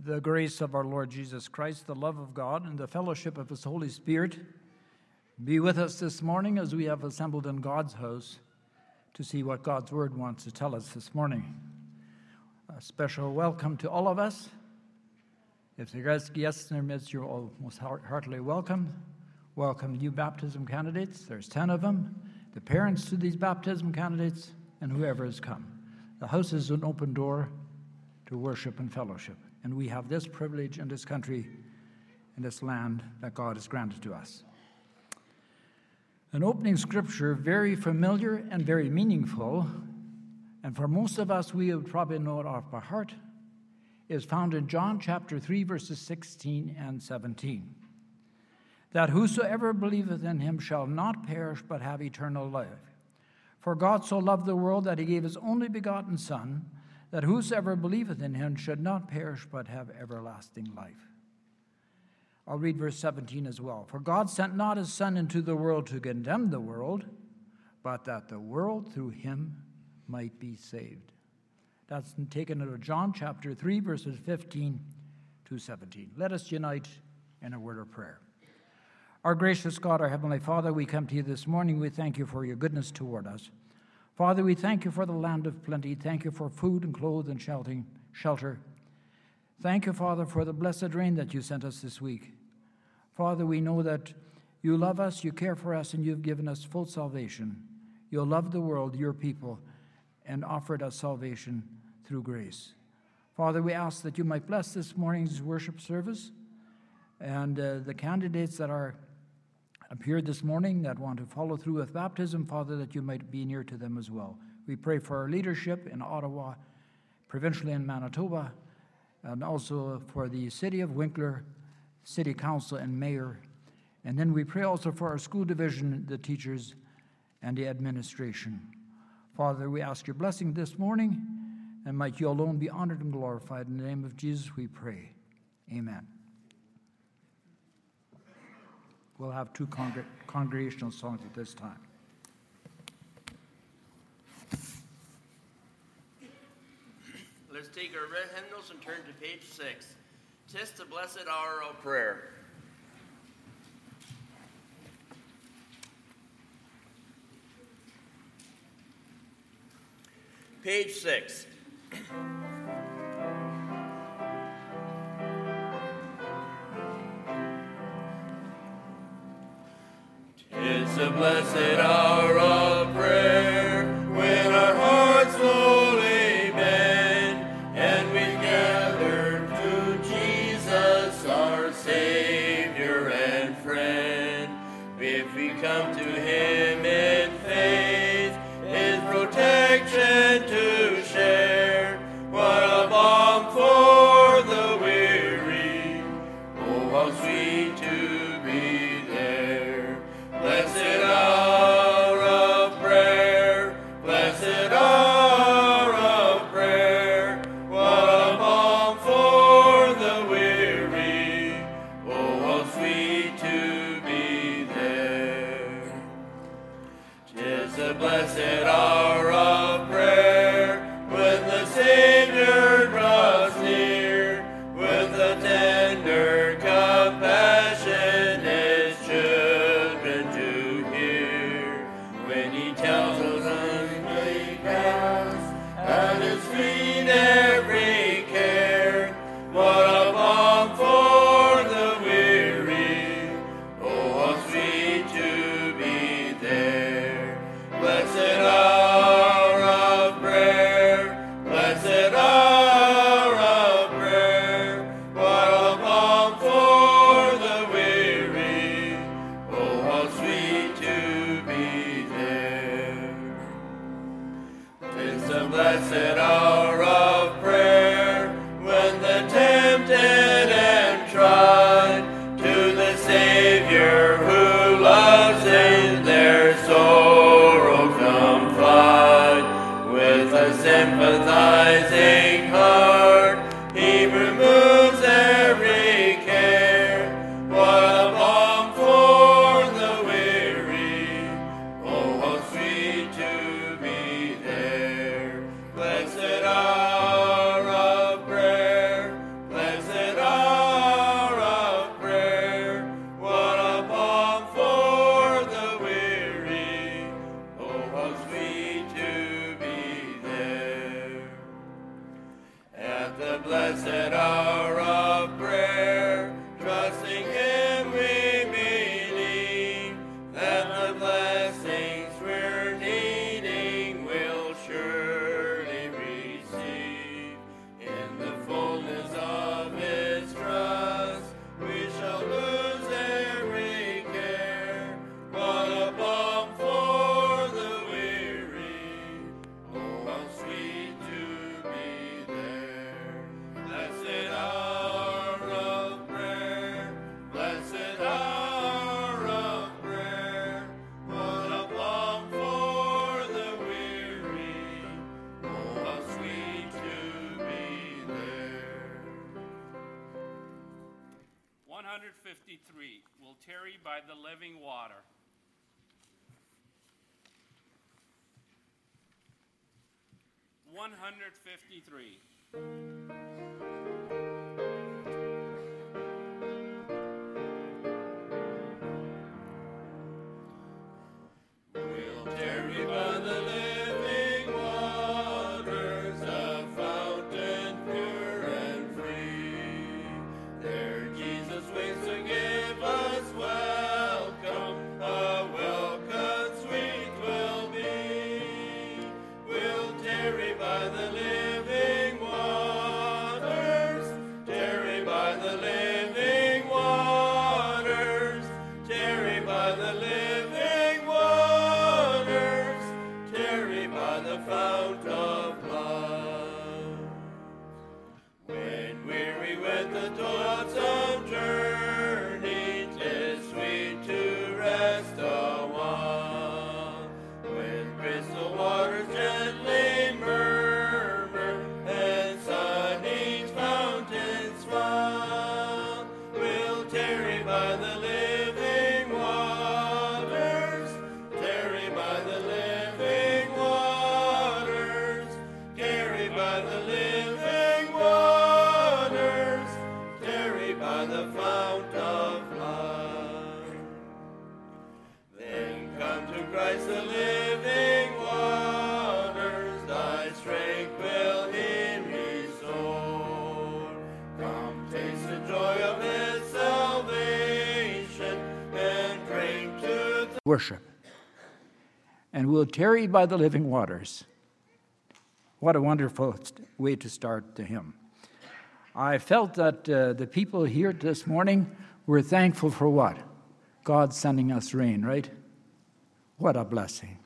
The grace of our Lord Jesus Christ, the love of God, and the fellowship of His Holy Spirit be with us this morning as we have assembled in God's house to see what God's Word wants to tell us this morning. A special welcome to all of us. If there are guests in our midst, you're all most heartily welcome. Welcome new baptism candidates. There's 10 of them. The parents to these baptism candidates, and whoever has come. The house is an open door to worship and fellowship. And we have this privilege in this country, in this land that God has granted to us. An opening scripture, very familiar and very meaningful, and for most of us, we would probably know it off by heart, is found in John chapter 3, verses 16 and 17. That whosoever believeth in him shall not perish, but have eternal life. For God so loved the world that he gave his only begotten Son, that whosoever believeth in him should not perish, but have everlasting life. I'll read verse 17 as well. For God sent not his Son into the world to condemn the world, but that the world through him might be saved. That's taken out of John chapter 3, verses 15 to 17. Let us unite in a word of prayer. Our gracious God, our Heavenly Father, we come to you this morning. We thank you for your goodness toward us. Father, we thank you for the land of plenty. Thank you for food and clothes and shelter. Thank you, Father, for the blessed rain that you sent us this week. Father, we know that you love us, you care for us, and you've given us full salvation. You love the world, your people, and offered us salvation through grace. Father, we ask that you might bless this morning's worship service and the candidates that are appeared this morning that want to follow through with baptism, Father, that you might be near to them as well. We pray for our leadership in Ottawa, provincially in Manitoba, and also for the city of Winkler, city council and mayor. And then we pray also for our school division, the teachers, and the administration. Father, we ask your blessing this morning, and might you alone be honored and glorified. In the name of Jesus we pray. Amen. We'll have two congregational songs at this time. Let's take our red hymnals and turn to page 6. 'Tis the blessed hour of prayer. Page 6. It's a blessed hour of prayer when our hearts slowly bend and we gather to Jesus, our Savior and friend. If we come to him in faith, his protection to share, what a balm for the weary. Oh, how sweet to be there. Blessed hour of prayer, blessed hour of prayer, what a balm for the weary. Oh, how sweet to be there. 'Tis a blessed hour of prayer when the Savior draws near with a tender compassion his children to hear. When he tells us humbly cast at his feet every care, what a balm for the weary. Oh, how sweet to be there. Blessed hour of prayer, blessed hour of prayer, what a balm for the weary. Oh, how sweet to be there. 'Tis the blessed hour of prayer when the tempted and tried to the Savior who loves in their sorrow confide. With a sympathizing heart, he removes every care. What a balm for the weary. Oh, how sweet to be there. Blessed hour of prayer, blessed by the living water. $153. We'll tarry by the living waters, a fountain pure and free. There Jesus waits to give us welcome, a welcome sweet will be. We'll tarry by the living waters, tarry by the living waters, tarry by the living waters, tarry by the fount of love. When weary with the toilsome journey, 'tis sweet to rest awhile. With crystal waters gently murmur, and sunny's fountain smile. We'll tarry by the living waters, tarry by the living waters, tarry by the living waters, tarry by the fount of life. Then come to Christ the living waters, thy strength will he restore. Come taste the joy of his salvation, and drink to the Worship. And we'll tarry by the living waters. What a wonderful way to start the hymn. I felt that the people here this morning were thankful for what? God sending us rain, right? What a blessing.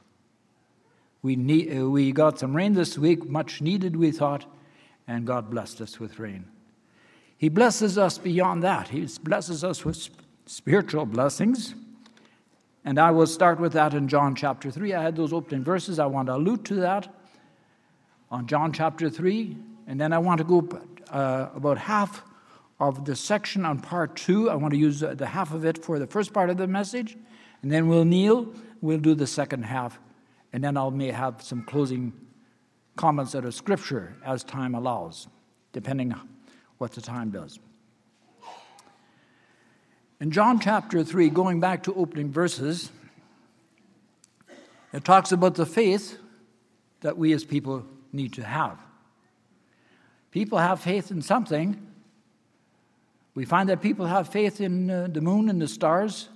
We got some rain this week, much needed, we thought, and God blessed us with rain. He blesses us beyond that. He blesses us with spiritual blessings. And I will start with that in John chapter 3. I had those opening verses. I want to allude to that on John chapter 3. And then I want to go about half of the section on part 2. I want to use the half of it for the first part of the message. And then we'll kneel. We'll do the second half. And then I may have some closing comments out of Scripture as time allows, depending on what the time does. In John chapter 3, going back to opening verses, it talks about the faith that we as people need to have. People have faith in something. We find that people have faith in the moon and the stars,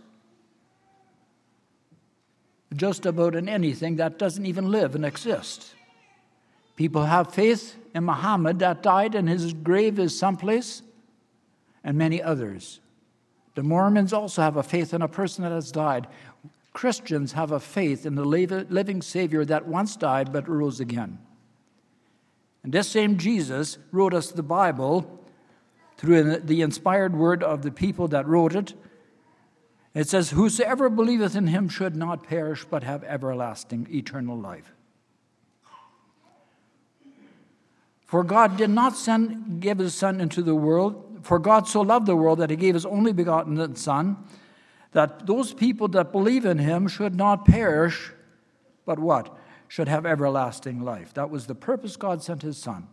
just about in anything that doesn't even live and exist. People have faith in Muhammad that died and his grave is someplace, and many others. The Mormons also have a faith in a person that has died. Christians have a faith in the living Savior that once died but rose again. And this same Jesus wrote us the Bible through the inspired word of the people that wrote it. It says, "Whosoever believeth in him should not perish but have everlasting, eternal life." For God did not give his Son into the world. For God so loved the world that he gave his only begotten Son, that those people that believe in him should not perish, but what? Should have everlasting life. That was the purpose God sent his Son.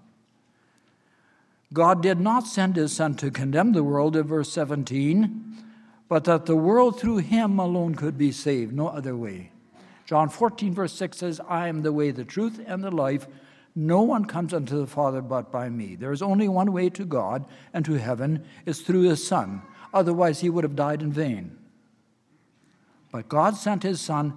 God did not send his Son to condemn the world, in verse 17, but that the world through him alone could be saved, no other way. John 14, verse 6 says, "I am the way, the truth, and the life. No one comes unto the Father but by me." There is only one way to God and to heaven, is through his Son. Otherwise, he would have died in vain. But God sent his Son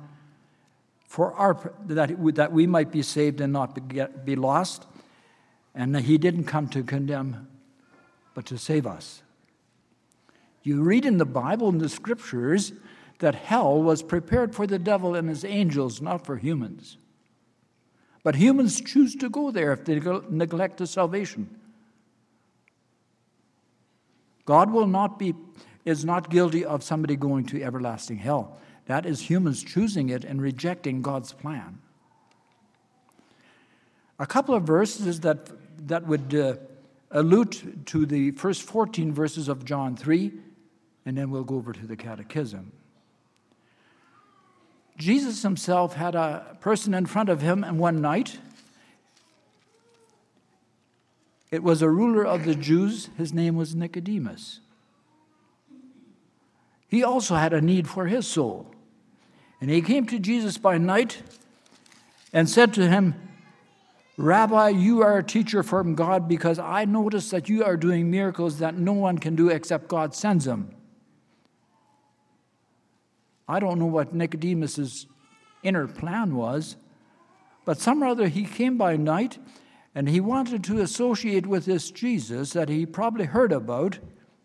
that we might be saved and not be lost. And he didn't come to condemn, but to save us. You read in the Bible, in the Scriptures, that hell was prepared for the devil and his angels, not for humans. But humans choose to go there if they neglect the salvation. God is not guilty of somebody going to everlasting hell. That is humans choosing it and rejecting God's plan. A couple of verses that would allude to the first 14 verses of John 3, and then we'll go over to the Catechism. Jesus himself had a person in front of him, and one night, it was a ruler of the Jews. His name was Nicodemus. He also had a need for his soul. And he came to Jesus by night and said to him, Rabbi, you are a teacher from God, because I notice that you are doing miracles that no one can do except God sends them. I don't know what Nicodemus's inner plan was, but somehow or other he came by night and he wanted to associate with this Jesus that he probably heard about.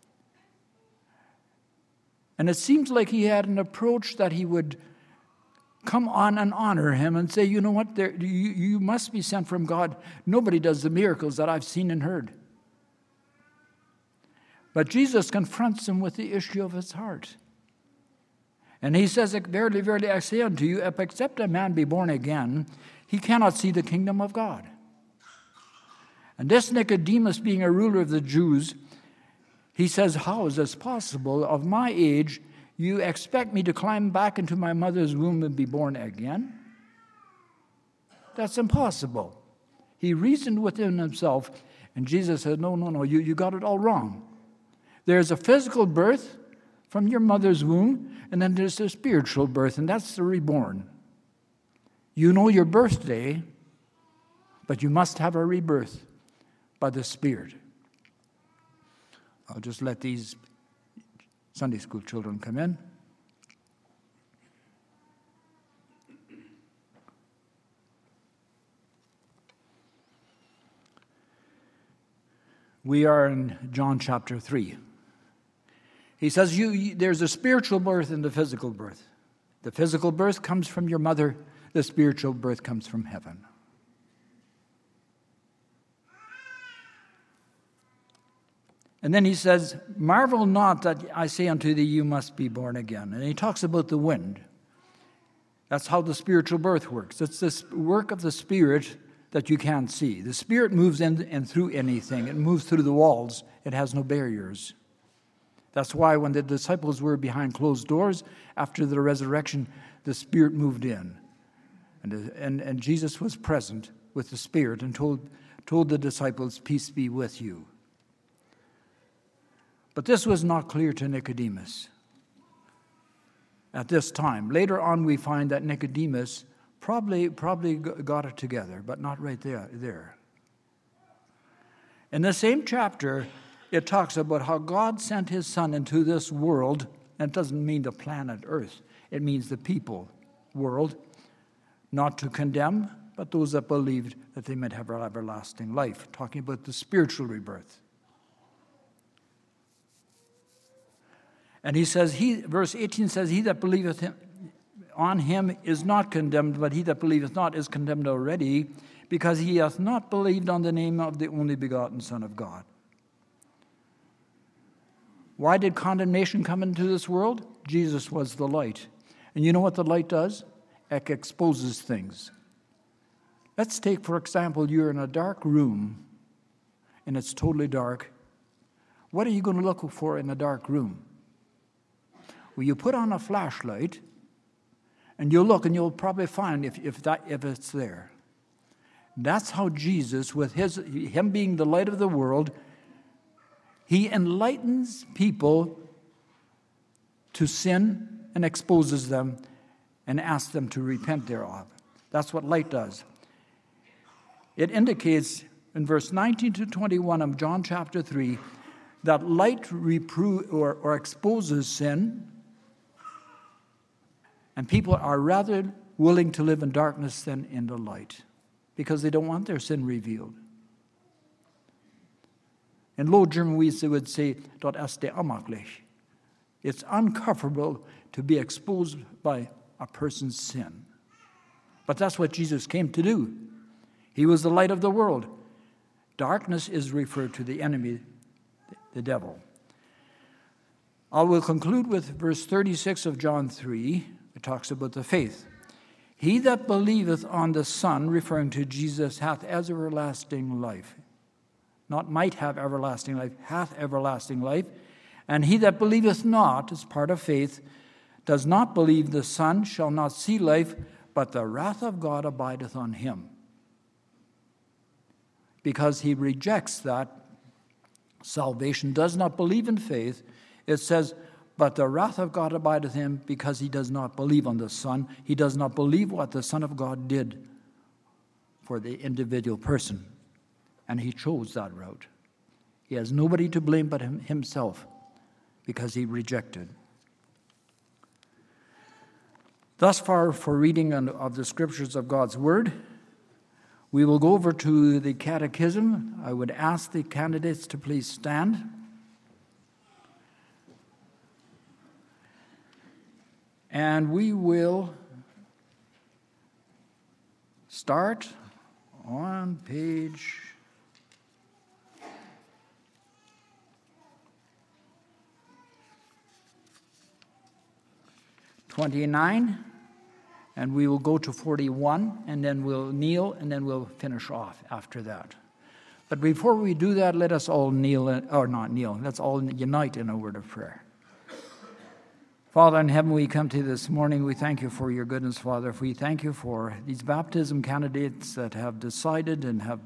And it seems like he had an approach that he would come on and honor him and say, you know what, you must be sent from God. Nobody does the miracles that I've seen and heard. But Jesus confronts him with the issue of his heart. And he says, Verily, verily, I say unto you, if except a man be born again, he cannot see the kingdom of God. And this Nicodemus, being a ruler of the Jews, he says, how is this possible? Of my age, you expect me to climb back into my mother's womb and be born again? That's impossible. He reasoned within himself, and Jesus said, no, you got it all wrong. There's a physical birth from your mother's womb, and then there's a spiritual birth, and that's the reborn. You know your birthday, but you must have a rebirth by the Spirit. I'll just let these Sunday school children come in. We are in John chapter 3. He says, there's a spiritual birth and the physical birth. The physical birth comes from your mother. The spiritual birth comes from heaven. And then he says, marvel not that I say unto thee, you must be born again. And he talks about the wind. That's how the spiritual birth works. It's this work of the Spirit that you can't see. The Spirit moves in and through anything. It moves through the walls. It has no barriers. That's why when the disciples were behind closed doors, after the resurrection, the Spirit moved in. And Jesus was present with the Spirit and told the disciples, peace be with you. But this was not clear to Nicodemus at this time. Later on, we find that Nicodemus probably got it together, but not right there. In the same chapter, it talks about how God sent his Son into this world, and it doesn't mean the planet Earth. It means the people world, not to condemn, but those that believed that they might have everlasting life, talking about the spiritual rebirth. And he says, verse 18 says, he that believeth on him is not condemned, but he that believeth not is condemned already, because he hath not believed on the name of the only begotten Son of God. Why did condemnation come into this world? Jesus was the light. And you know what the light does? It exposes things. Let's take, for example, you're in a dark room, and it's totally dark. What are you going to look for in a dark room? Well, you put on a flashlight, and you'll look, and you'll probably find if it's there. That's how Jesus, with him being the light of the world, he enlightens people to sin and exposes them and asks them to repent thereof. That's what light does. It indicates in verse 19 to 21 of John chapter 3 that light or exposes sin, and people are rather willing to live in darkness than in the light because they don't want their sin revealed. In Low German, we would say, "Dort ist der unmöglich." It's uncomfortable to be exposed by a person's sin. But that's what Jesus came to do. He was the light of the world. Darkness is referred to the enemy, the devil. I will conclude with verse 36 of John 3. It talks about the faith. He that believeth on the Son, referring to Jesus, hath everlasting life. Not might have everlasting life, hath everlasting life. And he that believeth not, as part of faith, does not believe the Son shall not see life, but the wrath of God abideth on him. Because he rejects that salvation, does not believe in faith, it says, but the wrath of God abideth him, because he does not believe on the Son. He does not believe what the Son of God did for the individual person. And he chose that route. He has nobody to blame but himself, because he rejected. Thus far for reading of the scriptures of God's Word. We will go over to the catechism. I would ask the candidates to please stand. And we will start on page 29, and we will go to 41, and then we'll kneel, and then we'll finish off after that. But before we do that, let us all kneel, or not kneel, let's all unite in a word of prayer. Father in heaven, we come to you this morning. We thank you for your goodness, Father. We thank you for these baptism candidates that have decided and have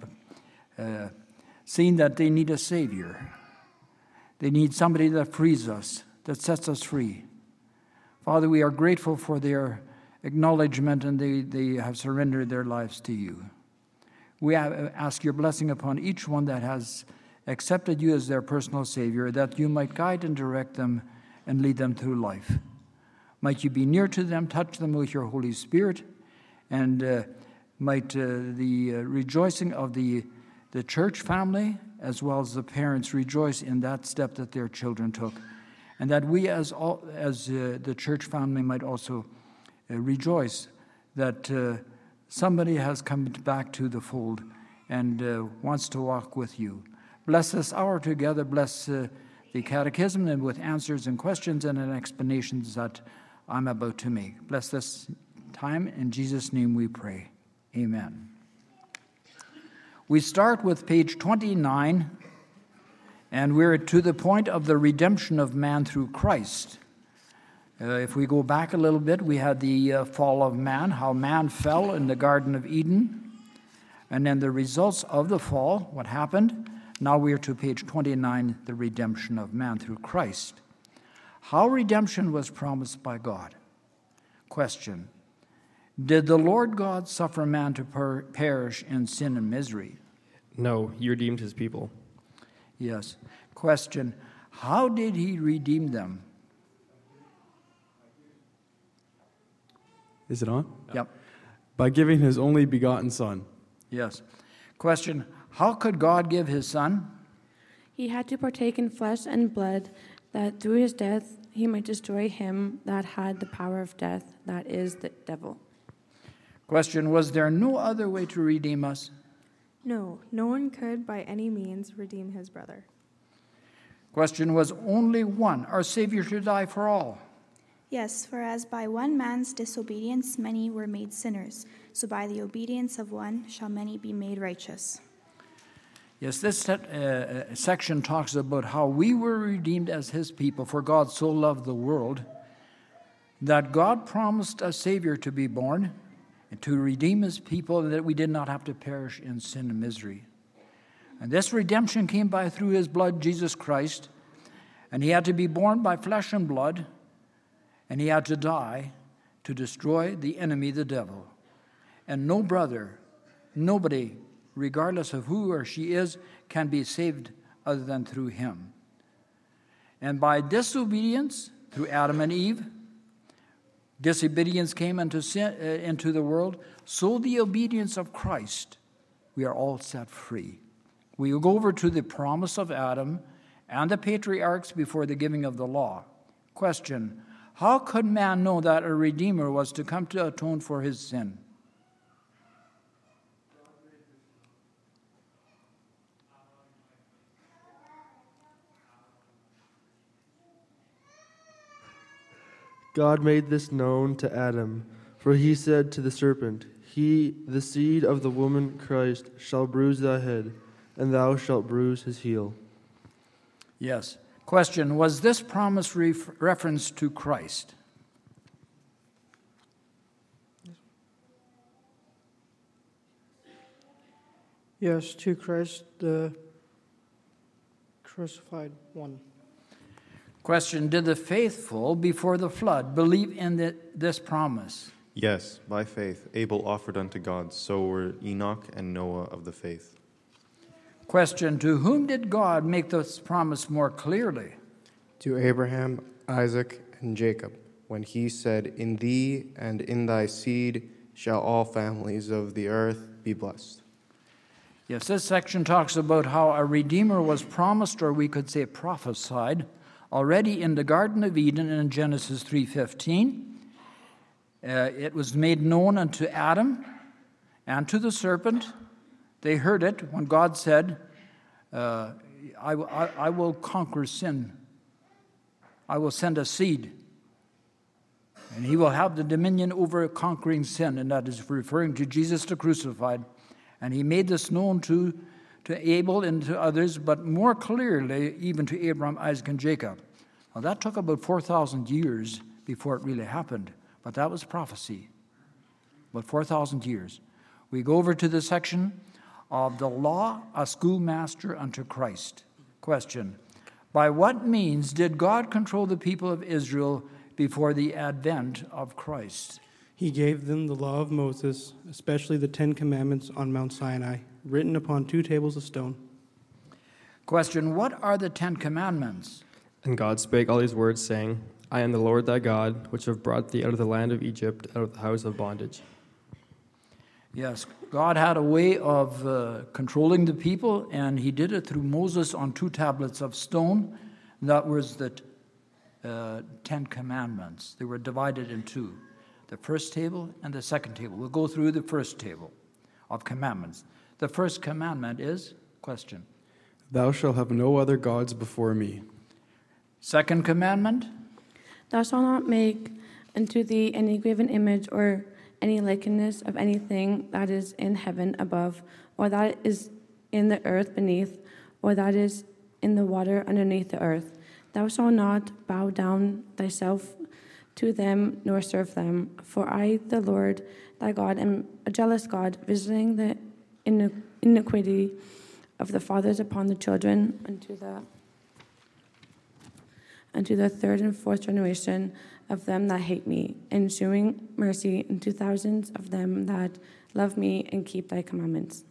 seen that they need a Savior. They need somebody that frees us, that sets us free. Father, we are grateful for their acknowledgement, and they have surrendered their lives to you. We ask your blessing upon each one that has accepted you as their personal Savior, that you might guide and direct them and lead them through life. Might you be near to them, touch them with your Holy Spirit, and might the rejoicing of the church family as well as the parents rejoice in that step that their children took. And that we as the church family might also rejoice that somebody has come back to the fold and wants to walk with you. Bless this hour together. Bless the catechism and with answers and questions and explanations that I'm about to make. Bless this time. In Jesus' name we pray. Amen. We start with page 29, and we're to the point of the redemption of man through Christ. If we go back a little bit, we had the fall of man, how man fell in the Garden of Eden, and then the results of the fall, what happened. Now we are to page 29, the redemption of man through Christ. How redemption was promised by God. Question: did the Lord God suffer man to perish in sin and misery? No, he redeemed his people. Yes. Question: how did he redeem them? Is it on? Yep. By giving his only begotten Son. Yes. Question: how could God give his Son? He had to partake in flesh and blood, that through his death he might destroy him that had the power of death, that is, the devil. Question: was there no other way to redeem us? No, no one could by any means redeem his brother. Question: was only one, our Savior, to die for all? Yes, for as by one man's disobedience many were made sinners, so by the obedience of one shall many be made righteous. Yes, this section talks about how we were redeemed as his people, for God so loved the world that God promised a Savior to be born and to redeem his people, that we did not have to perish in sin and misery. And this redemption came by through his blood, Jesus Christ, and he had to be born by flesh and blood, and he had to die to destroy the enemy, the devil. And no brother, nobody, regardless of who or she is, can be saved other than through him. And by disobedience, through Adam and Eve, disobedience came into the world, so the obedience of Christ, we are all set free. We will go over to the promise of Adam and the patriarchs before the giving of the law. Question: how could man know that a Redeemer was to come to atone for his sin? God made this known to Adam, for he said to the serpent, "He, the seed of the woman, Christ, shall bruise thy head, and thou shalt bruise his heel." Yes. Question: was this promise reference to Christ? Yes, to Christ, the crucified one. Question, did the faithful before the flood believe in this promise? Yes, by faith Abel offered unto God, so were Enoch and Noah of the faith. Question, to whom did God make this promise more clearly? To Abraham, Isaac, and Jacob, when he said, "In thee and in thy seed shall all families of the earth be blessed." Yes, this section talks about how a Redeemer was promised, or we could say prophesied, already in the Garden of Eden in Genesis 3:15. It was made known unto Adam and to the serpent. They heard it when God said, I will conquer sin. I will send a seed. And he will have the dominion over conquering sin. And that is referring to Jesus the crucified. And he made this known to Abel and to others, but more clearly even to Abraham, Isaac, and Jacob. Now that took about 4,000 years before it really happened. But that was prophecy. About 4,000 years. We go over to the section of the law, a schoolmaster unto Christ. Question, by what means did God control the people of Israel before the advent of Christ? He gave them the law of Moses, especially the 10 Commandments on Mount Sinai, written upon 2 tables of stone. Question, what are the 10 Commandments? And God spake all these words, saying, I am the Lord thy God, which have brought thee out of the land of Egypt, out of the house of bondage. Yes, God had a way of controlling the people, and he did it through Moses on 2 tablets of stone. That was the 10 Commandments. They were divided in 2, the first table and the second table. We'll go through the first table of commandments. The first commandment is, question, Thou shalt have no other gods before me. Second commandment, Thou shalt not make unto thee any graven image or any likeness of anything that is in heaven above, or that is in the earth beneath, or that is in the water underneath the earth. Thou shalt not bow down thyself to them, nor serve them. For I, the Lord thy God, am a jealous God, visiting the iniquity of the fathers upon the children unto the 3rd and 4th generation of them that hate me, and shewing mercy unto thousands of them that love me and keep thy commandments.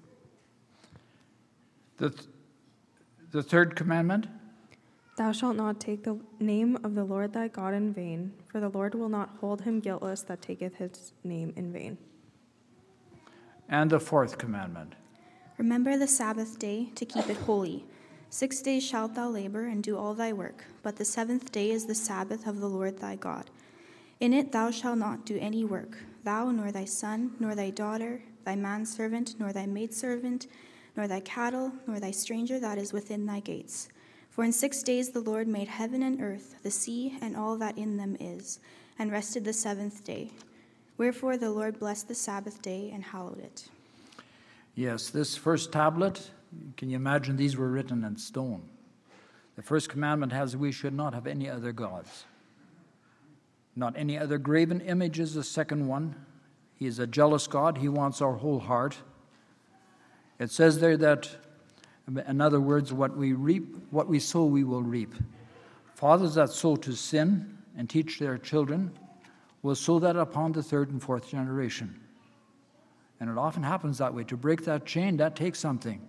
the third commandment, Thou shalt not take the name of the Lord thy God in vain, for the Lord will not hold him guiltless that taketh his name in vain. and the fourth commandment. Remember the Sabbath day to keep it holy. 6 days shalt thou labor and do all thy work, but the 7th day is the Sabbath of the Lord thy God. In it thou shalt not do any work, thou, nor thy son, nor thy daughter, thy manservant, nor thy maidservant, nor thy cattle, nor thy stranger that is within thy gates. For in 6 days the Lord made heaven and earth, the sea, and all that in them is, and rested the 7th day. Wherefore the Lord blessed the Sabbath day and hallowed it. Yes, this first tablet, can you imagine these were written in stone? The first commandment has, we should not have any other gods. Not any other graven image is the second one. He is a jealous God. He wants our whole heart. It says there that, in other words, what we reap, what we sow, we will reap. Fathers that sow to sin and teach their children will sow that upon the 3rd and 4th generation. And it often happens that way. To break that chain, that takes something.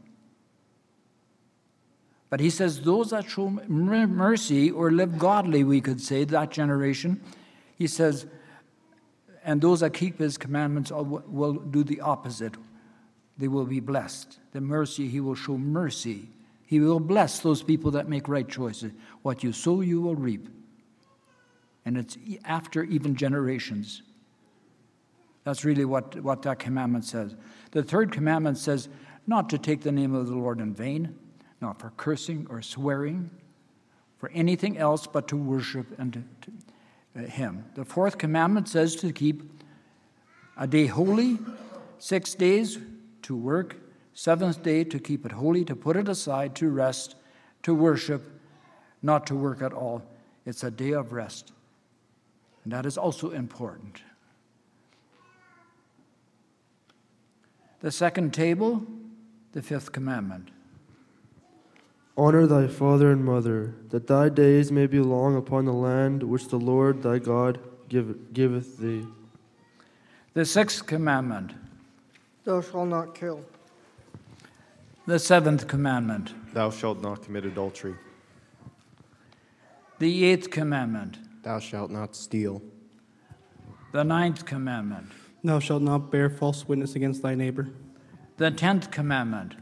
But he says, those that show mercy or live godly, we could say, that generation, he says, and those that keep his commandments will do the opposite. They will be blessed. The mercy, he will show mercy. He will bless those people that make right choices. What you sow, you will reap. And it's after even generations. That's really what that commandment says. The third commandment says not to take the name of the Lord in vain, not for cursing or swearing, for anything else but to worship and to him. The fourth commandment says to keep a day holy, 6 days to work, 7th day to keep it holy, to put it aside, to rest, to worship, not to work at all. It's a day of rest. And that is also important. The second table The fifth commandment. Honor thy father and mother, that thy days may be long upon the land which the Lord thy God giveth thee. The sixth commandment. Thou shalt not kill. The seventh commandment. Thou shalt not commit adultery. The eighth commandment. Thou shalt not steal. The ninth commandment. Thou shalt not bear false witness against thy neighbor. The 10th commandment.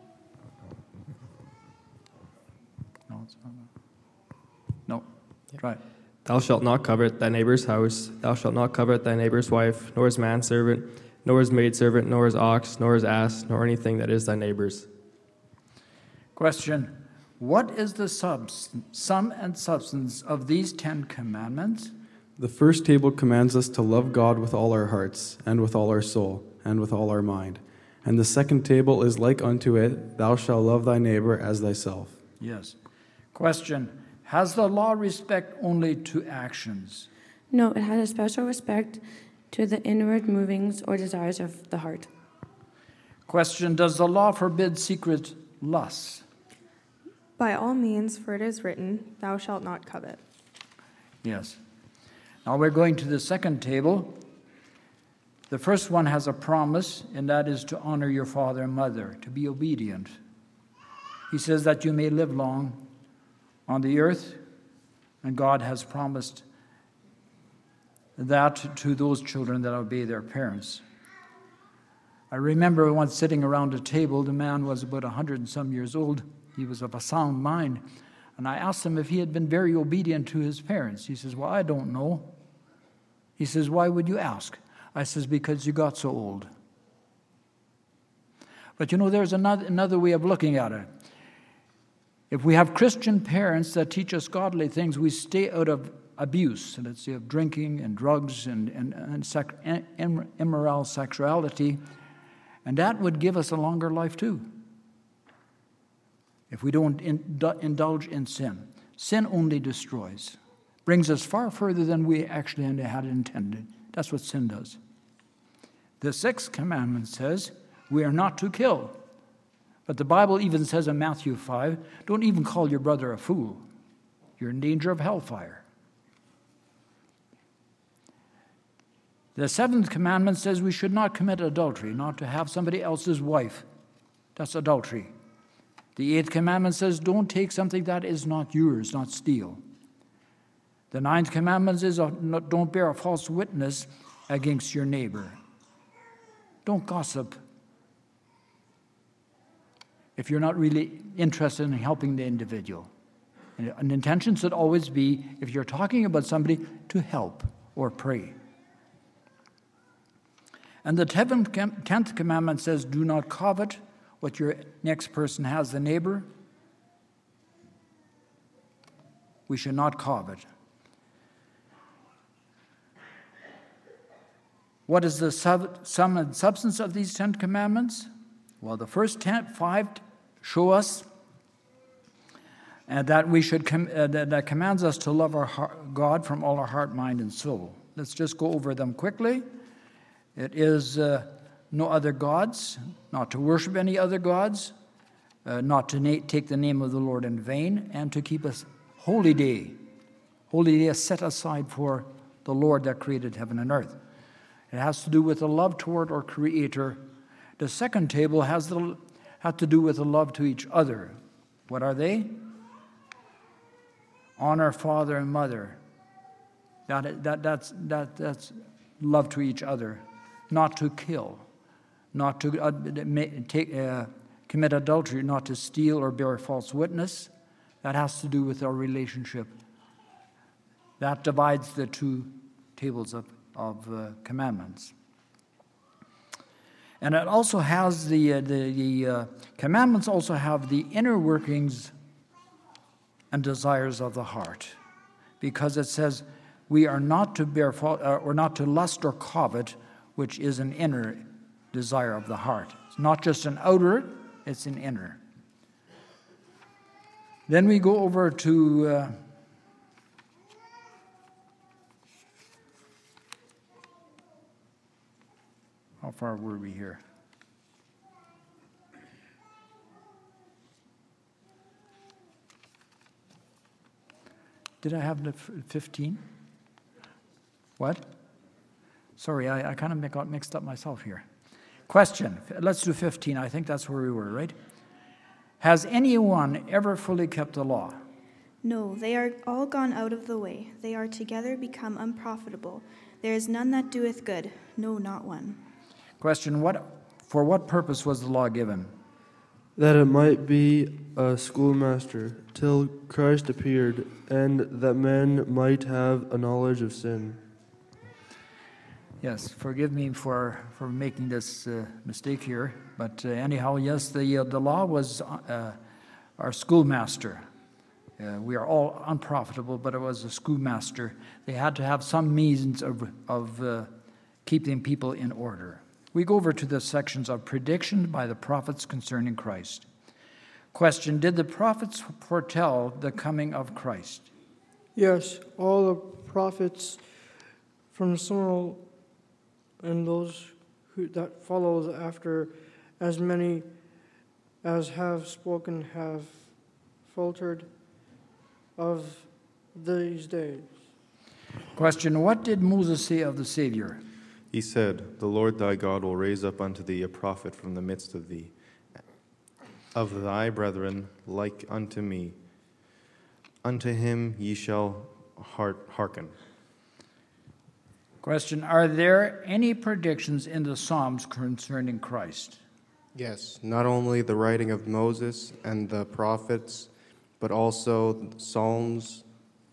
No, it's not. No, right. Thou shalt not covet thy neighbor's house. Thou shalt not covet thy neighbor's wife, nor his manservant, nor his maidservant, nor his ox, nor his ass, nor anything that is thy neighbor's. Question. What is the sum and substance of these 10 commandments? The first table commands us to love God with all our hearts, and with all our soul, and with all our mind. And the second table is like unto it, thou shalt love thy neighbor as thyself. Yes. Question. Has the law respect only to actions? No, it has a special respect to the inward movings or desires of the heart. Question. Does the law forbid secret lusts? By all means, for it is written, Thou shalt not covet. Yes. Now we're going to the second table. The first one has a promise, and that is to honor your father and mother, to be obedient. He says that you may live long on the earth, and God has promised that to those children that obey their parents. I remember once sitting around a table, the man was about 100 and some years old. He was of a sound mind. And I asked him if he had been very obedient to his parents. He says, well, I don't know. He says, why would you ask? I says, because you got so old. But you know, there's another way of looking at it. If we have Christian parents that teach us godly things, we stay out of abuse, let's say of drinking and drugs and immoral sexuality, and that would give us a longer life too. If we don't indulge in sin. Sin only destroys. Brings us far further than we actually had intended. That's what sin does. The sixth commandment says we are not to kill. But the Bible even says in Matthew 5, don't even call your brother a fool. You're in danger of hellfire. The seventh commandment says we should not commit adultery, not to have somebody else's wife. That's adultery. The eighth commandment says, don't take something that is not yours, not steal. The ninth commandment is, don't bear a false witness against your neighbor. Don't gossip if you're not really interested in helping the individual. And an intention should always be, if you're talking about somebody, to help or pray. And the 10th commandment says, do not covet what your next person has, the neighbor. We should not covet. What is the sum and substance of these 10 commandments? Well, the first 5 show us that we should that commands us to love our God from all our heart, mind, and soul. Let's just go over them quickly. It is no other gods, not to worship any other gods, not to take the name of the Lord in vain, and to keep a holy day set aside for the Lord that created heaven and earth. It has to do with the love toward our Creator. The second table has to do with the love to each other. What are they? Honor father and mother. That's love to each other. Not to kill, not to commit adultery, not to steal or bear false witness. That has to do with our relationship. That divides the two tables of commandments. And it also has the commandments also have the inner workings and desires of the heart, because it says we are not to bear or not to lust or covet, which is an inner desire of the heart. It's not just an outer, it's an inner. Then we go over to how far were we here? Did I have the 15? What? Sorry, I kind of got mixed up myself here. Question. Let's do 15. I think that's where we were, right? Has anyone ever fully kept the law? No, they are all gone out of the way. They are together become unprofitable. There is none that doeth good, no, not one. Question. For what purpose was the law given? That it might be a schoolmaster till Christ appeared, and that men might have a knowledge of sin. Yes, forgive me for making this mistake here, but anyhow, yes, the law was our schoolmaster. We are all unprofitable, but it was a schoolmaster. They had to have some means of keeping people in order. We go over to the sections of prediction by the prophets concerning Christ. Question, did the prophets foretell the coming of Christ? Yes, all the prophets from Samuel and those that follow after, as many as have spoken, have faltered of these days. Question, what did Moses say of the Savior? He said, "The Lord thy God will raise up unto thee a prophet from the midst of thee, of thy brethren like unto me. Unto him ye shall hearken." Question, are there any predictions in the Psalms concerning Christ? Yes, not only the writing of Moses and the prophets, but also Psalms,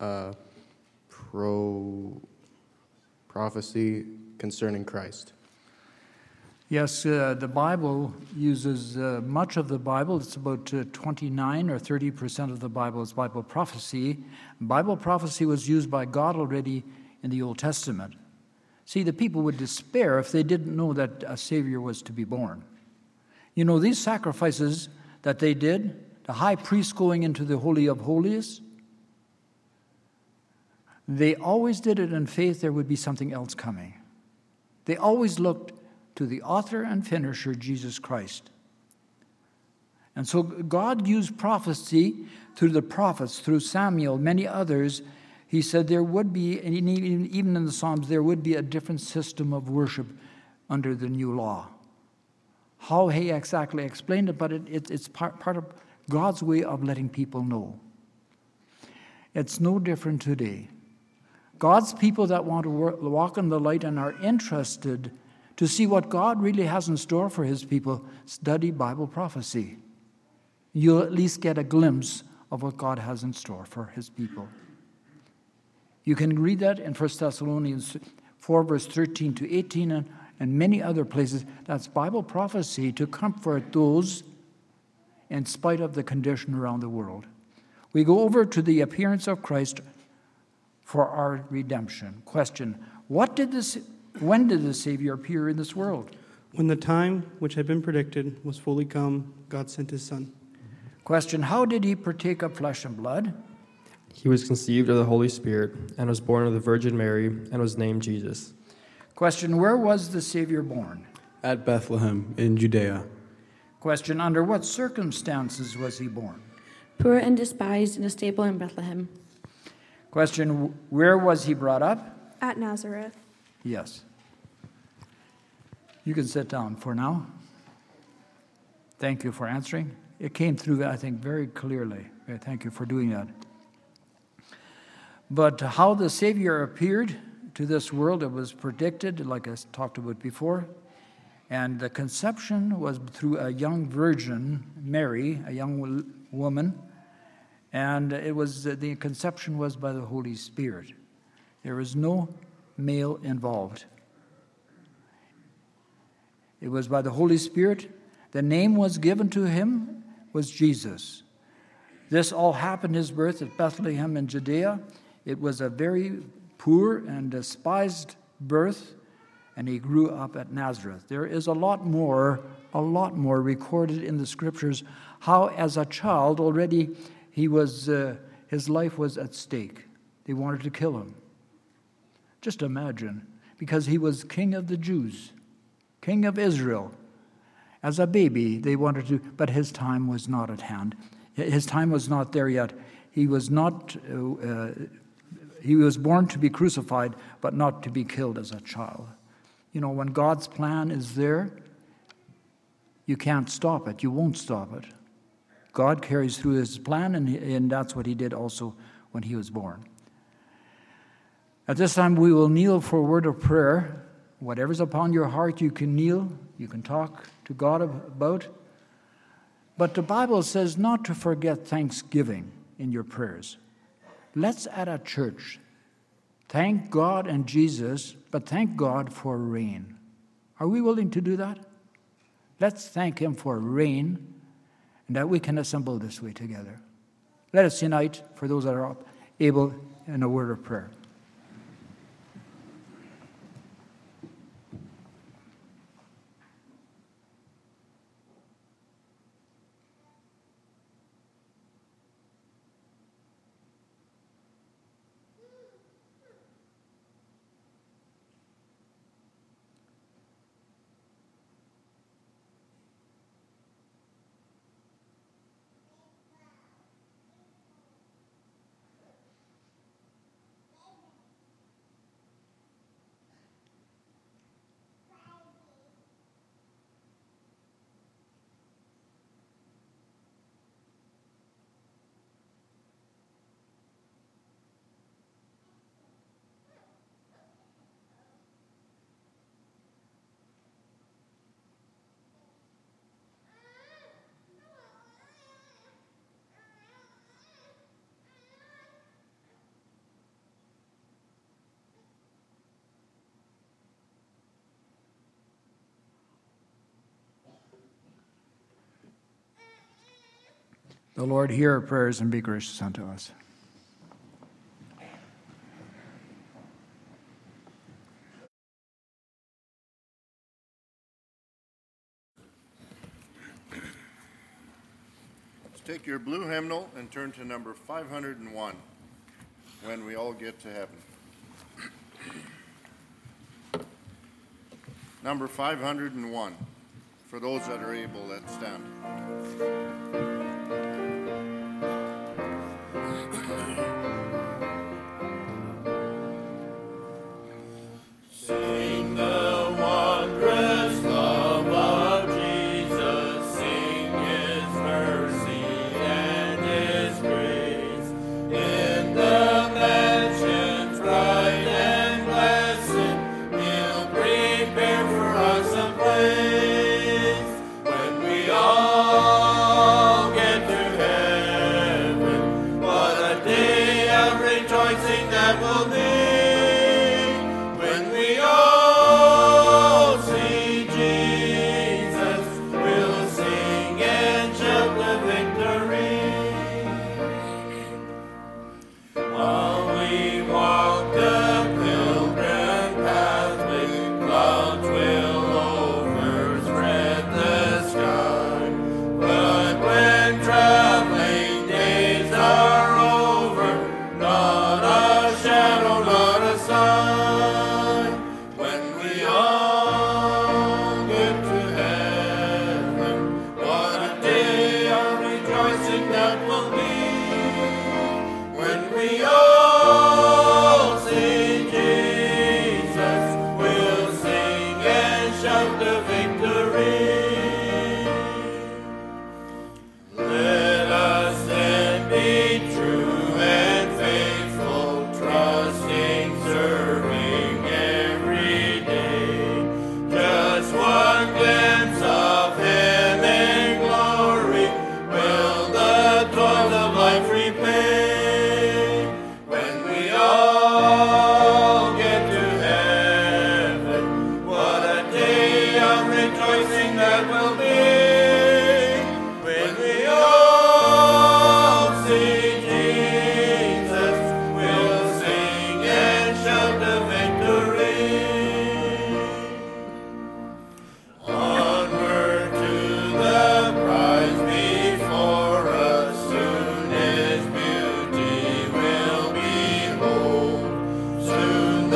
prophecy concerning Christ. Yes, the Bible uses much of the Bible. It's about 29 or 30% of the Bible is Bible prophecy. Bible prophecy was used by God already in the Old Testament. See, the people would despair if they didn't know that a Savior was to be born. You know, these sacrifices that they did, the high priest going into the Holy of Holies, they always did it in faith there would be something else coming. They always looked to the author and finisher, Jesus Christ. And so God used prophecy through the prophets, through Samuel, many others. He said there would be, and even in the Psalms, there would be a different system of worship under the new law. How he exactly explained it, but it's part of God's way of letting people know. It's no different today. God's people that want to walk in the light and are interested to see what God really has in store for his people, study Bible prophecy. You'll at least get a glimpse of what God has in store for his people. You can read that in 1 Thessalonians 4, verse 13 to 18, and many other places. That's Bible prophecy to comfort those in spite of the condition around the world. We go over to the appearance of Christ for our redemption. Question, when did the Savior appear in this world? When the time which had been predicted was fully come, God sent his Son. Question, how did he partake of flesh and blood? He was conceived of the Holy Spirit and was born of the Virgin Mary and was named Jesus. Question, where was the Savior born? At Bethlehem in Judea. Question, under what circumstances was he born? Poor and despised in a stable in Bethlehem. Question, where was he brought up? At Nazareth. Yes. You can sit down for now. Thank you for answering. It came through, I think, very clearly. Thank you for doing that. But how the Savior appeared to this world, it was predicted, like I talked about before. And the conception was through a young virgin, Mary, a young woman. And it was the conception was by the Holy Spirit. There was no male involved. It was by the Holy Spirit. The name was given to him was Jesus. This all happened, his birth at Bethlehem in Judea. It was a very poor and despised birth, and he grew up at Nazareth. There is a lot more recorded in the scriptures how as a child already his life was at stake. They wanted to kill him. Just imagine, because he was king of the Jews, king of Israel. As a baby, they wanted to, but his time was not at hand. His time was not there yet. He was not. He was born to be crucified, but not to be killed as a child. You know, when God's plan is there, you can't stop it. You won't stop it. God carries through his plan, and that's what he did also when he was born. At this time, we will kneel for a word of prayer. Whatever's upon your heart, you can kneel. You can talk to God about. But the Bible says not to forget thanksgiving in your prayers. Let's, at a church, thank God and Jesus, but thank God for rain. Are we willing to do that? Let's thank him for rain, and that we can assemble this way together. Let us unite, for those that are able, in a word of prayer. The Lord hear our prayers and be gracious unto us. Let's take your blue hymnal and turn to number 501, When We All Get to Heaven. Number 501. For those that are able, let's stand. Sing the wondrous love of Jesus, sing his mercy and his grace. In the mansions bright and blessed, he'll prepare for us a place. When we all get to heaven, what a day of rejoicing that will be.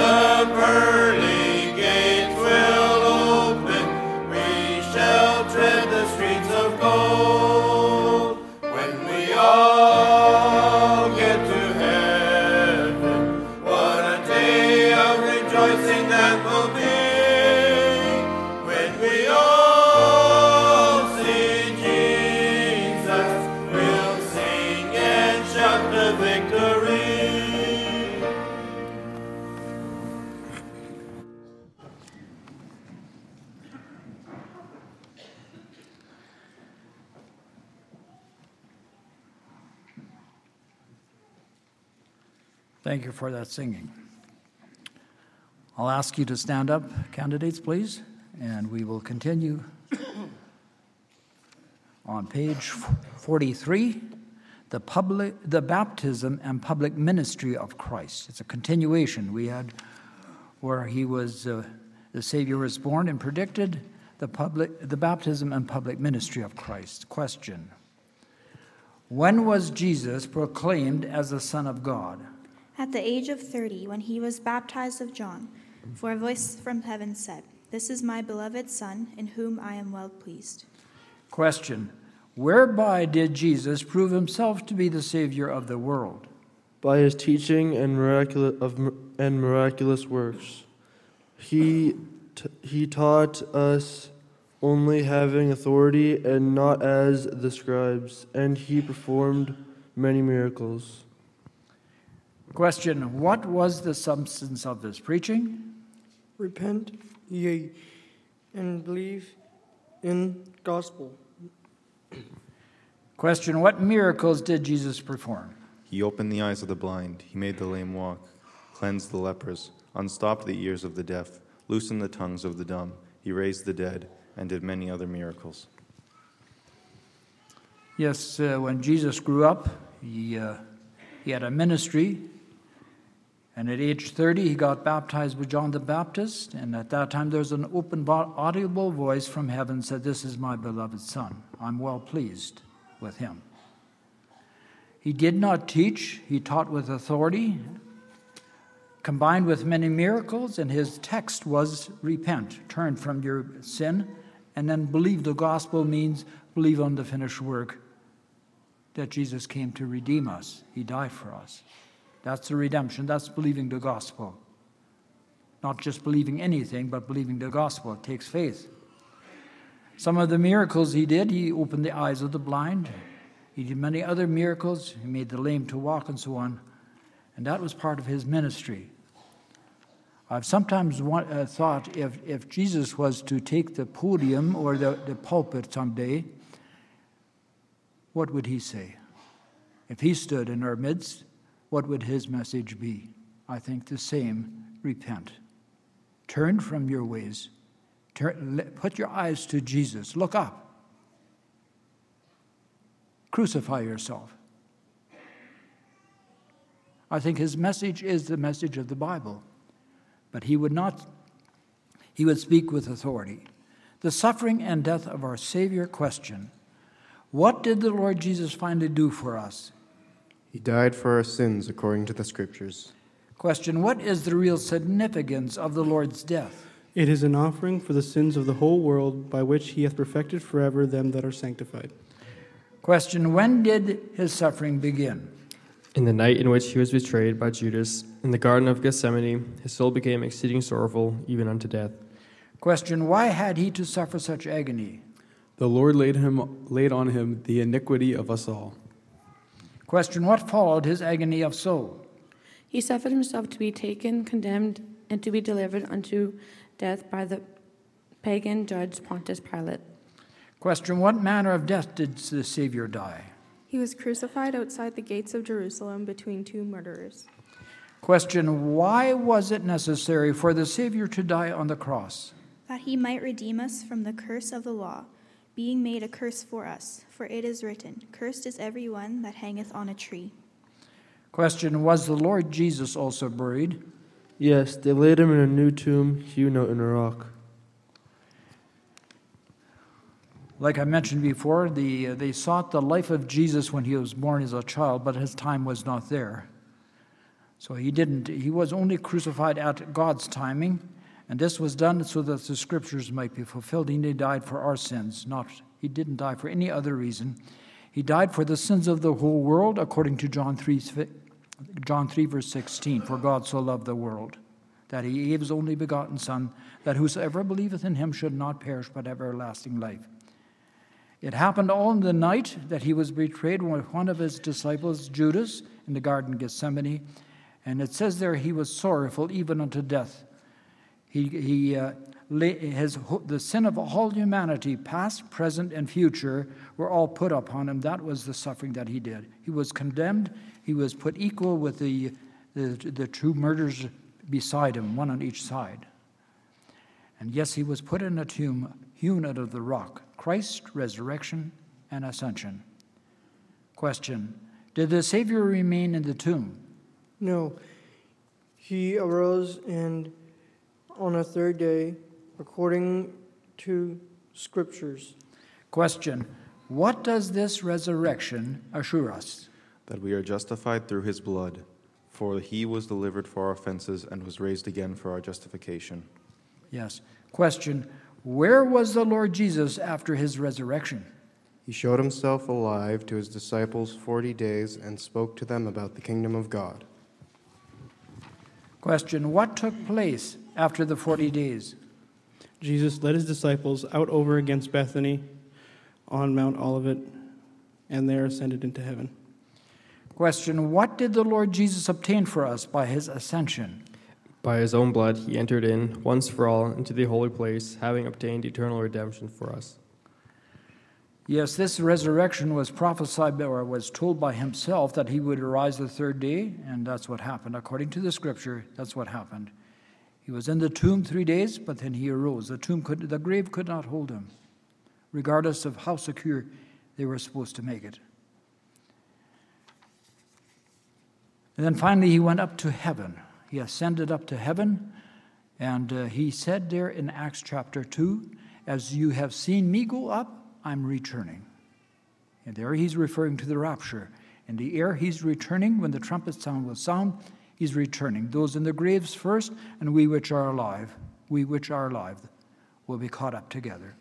Tread Thank you for that singing. I'll ask you to stand up, candidates, please, and we will continue on page 43, the baptism and public ministry of Christ. It's a continuation. We had where he was, the Savior was born and predicted, the baptism and public ministry of Christ. Question: when was Jesus proclaimed as the Son of God? At the age of 30, when he was baptized of John, for a voice from heaven said, "This is my beloved Son, in whom I am well pleased." Question: whereby did Jesus prove himself to be the Savior of the world? By his teaching and miraculous works. He taught us only having authority and not as the scribes, and he performed many miracles. Question: what was the substance of this preaching? Repent ye and believe in gospel. Question: what miracles did Jesus perform? He opened the eyes of the blind, he made the lame walk, cleansed the lepers, unstopped the ears of the deaf, loosened the tongues of the dumb, he raised the dead, and did many other miracles. Yes, when Jesus grew up, he had a ministry, and at age 30 he got baptized with John the Baptist, and at that time there was an open, audible voice from heaven said, "This is my beloved Son. I'm well pleased with him." He did not teach, he taught with authority, combined with many miracles, and his text was repent, turn from your sin, and then believe the gospel means believe on the finished work that Jesus came to redeem us. He died for us. That's the redemption. That's believing the gospel. Not just believing anything, but believing the gospel. It takes faith. Some of the miracles he did, he opened the eyes of the blind. He did many other miracles. He made the lame to walk and so on. And that was part of his ministry. I've sometimes thought if Jesus was to take the podium or the pulpit someday, what would he say? If he stood in our midst, what would his message be? I think the same: repent. Turn from your ways. Put your eyes to Jesus. Look up. Crucify yourself. I think his message is the message of the Bible. But he would speak with authority. The suffering and death of our Savior. Question: what did the Lord Jesus finally do for us? He died for our sins according to the Scriptures. Question: what is the real significance of the Lord's death? It is an offering for the sins of the whole world, by which he hath perfected forever them that are sanctified. Question: when did his suffering begin? In the night in which he was betrayed by Judas, in the Garden of Gethsemane, his soul became exceeding sorrowful, even unto death. Question: why had he to suffer such agony? The Lord laid on him the iniquity of us all. Question: what followed his agony of soul? He suffered himself to be taken, condemned, and to be delivered unto death by the pagan judge Pontius Pilate. Question: what manner of death did the Savior die? He was crucified outside the gates of Jerusalem between two murderers. Question: why was it necessary for the Savior to die on the cross? That he might redeem us from the curse of the law, being made a curse for us. For it is written, "Cursed is every one that hangeth on a tree." Question: was the Lord Jesus also buried? Yes, they laid him in a new tomb hewn out in a rock. Like I mentioned before, they sought the life of Jesus when he was born as a child, but his time was not there. So he was only crucified at God's timing, and this was done so that the Scriptures might be fulfilled. He died for our sins, he didn't die for any other reason. He died for the sins of the whole world, according to John 3, verse 16. For God so loved the world, that he gave his only begotten Son, that whosoever believeth in him should not perish, but have everlasting life. It happened all in the night that he was betrayed with one of his disciples, Judas, in the Garden of Gethsemane. And it says there he was sorrowful even unto death. The sin of all humanity, past, present, and future, were all put upon him. That was the suffering that he did. He was condemned. He was put equal with the the two murderers beside him, one on each side. And yes, he was put in a tomb hewn out of the rock. Christ's resurrection and ascension. Question: did the Savior remain in the tomb? No. He arose and on a third day, according to Scriptures. Question: what does this resurrection assure us? That we are justified through his blood, for he was delivered for our offenses and was raised again for our justification. Yes. Question: where was the Lord Jesus after his resurrection? He showed himself alive to his disciples 40 days and spoke to them about the kingdom of God. Question: what took place after the 40 days? Jesus led his disciples out over against Bethany on Mount Olivet, and there ascended into heaven. Question: what did the Lord Jesus obtain for us by his ascension? By his own blood he entered in, once for all, into the holy place, having obtained eternal redemption for us. Yes, this resurrection was prophesied or was told by himself that he would arise the third day, and that's what happened. According to the Scripture, that's what happened. He was in the tomb 3 days, but then he arose. The grave could not hold him, regardless of how secure they were supposed to make it. And then finally he went up to heaven. He ascended up to heaven, and he said there in Acts chapter 2, "As you have seen me go up, I'm returning." And there he's referring to the rapture. In the air he's returning. When the trumpet sound will sound, he's returning. Those in the graves first, and we which are alive will be caught up together.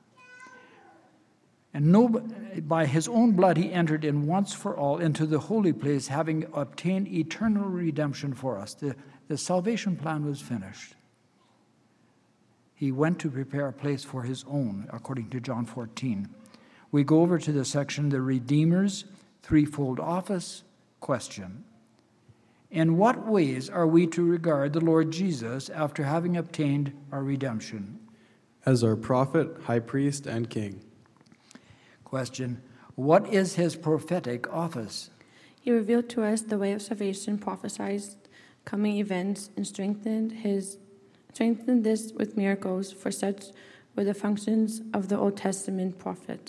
And by his own blood he entered in once for all into the holy place, having obtained eternal redemption for us. The salvation plan was finished. He went to prepare a place for his own, according to John 14. We go over to the section, the Redeemer's threefold office. Question: in what ways are we to regard the Lord Jesus after having obtained our redemption? As our prophet, high priest, and king. Question: what is his prophetic office? He revealed to us the way of salvation, prophesied coming events, and strengthened this with miracles, for such were the functions of the Old Testament prophet.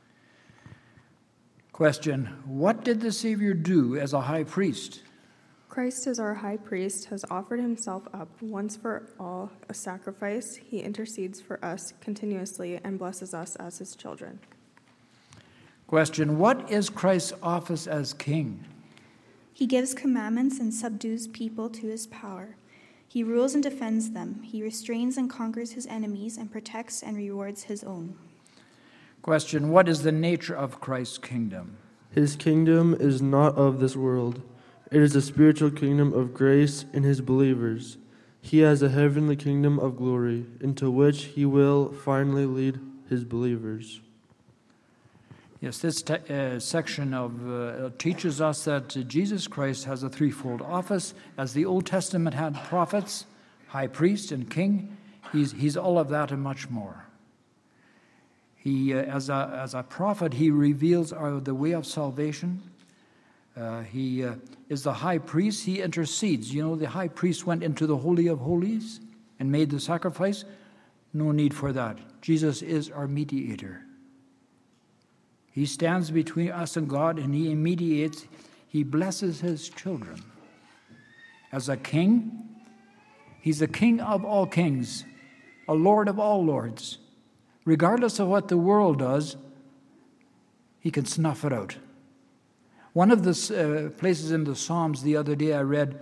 Question: what did the Savior do as a high priest? Christ, as our high priest, has offered himself up once for all, a sacrifice. He intercedes for us continuously and blesses us as his children. Question: what is Christ's office as king? He gives commandments and subdues people to his power. He rules and defends them. He restrains and conquers his enemies and protects and rewards his own. Question: what is the nature of Christ's kingdom? His kingdom is not of this world. It is a spiritual kingdom of grace in his believers. He has a heavenly kingdom of glory, into which he will finally lead his believers. Yes, this section teaches us that Jesus Christ has a threefold office. As the Old Testament had prophets, high priest, and king, he's all of that and much more. He, as a prophet, he reveals the way of salvation. He is the high priest. He intercedes. You know, the high priest went into the Holy of Holies and made the sacrifice. No need for that. Jesus is our mediator. He stands between us and God, and he mediates. He blesses his children. As a king, he's a king of all kings, a lord of all lords. Regardless of what the world does, he can snuff it out. One of the places in the Psalms the other day I read,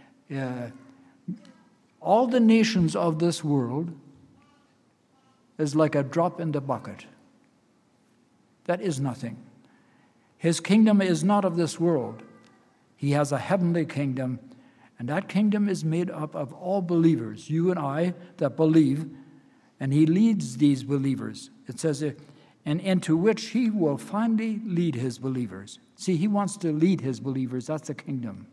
all the nations of this world is like a drop in the bucket. That is nothing. His kingdom is not of this world. He has a heavenly kingdom, and that kingdom is made up of all believers, you and I that believe, and he leads these believers. It says, and into which he will finally lead his believers. See, he wants to lead his believers. That's the kingdom.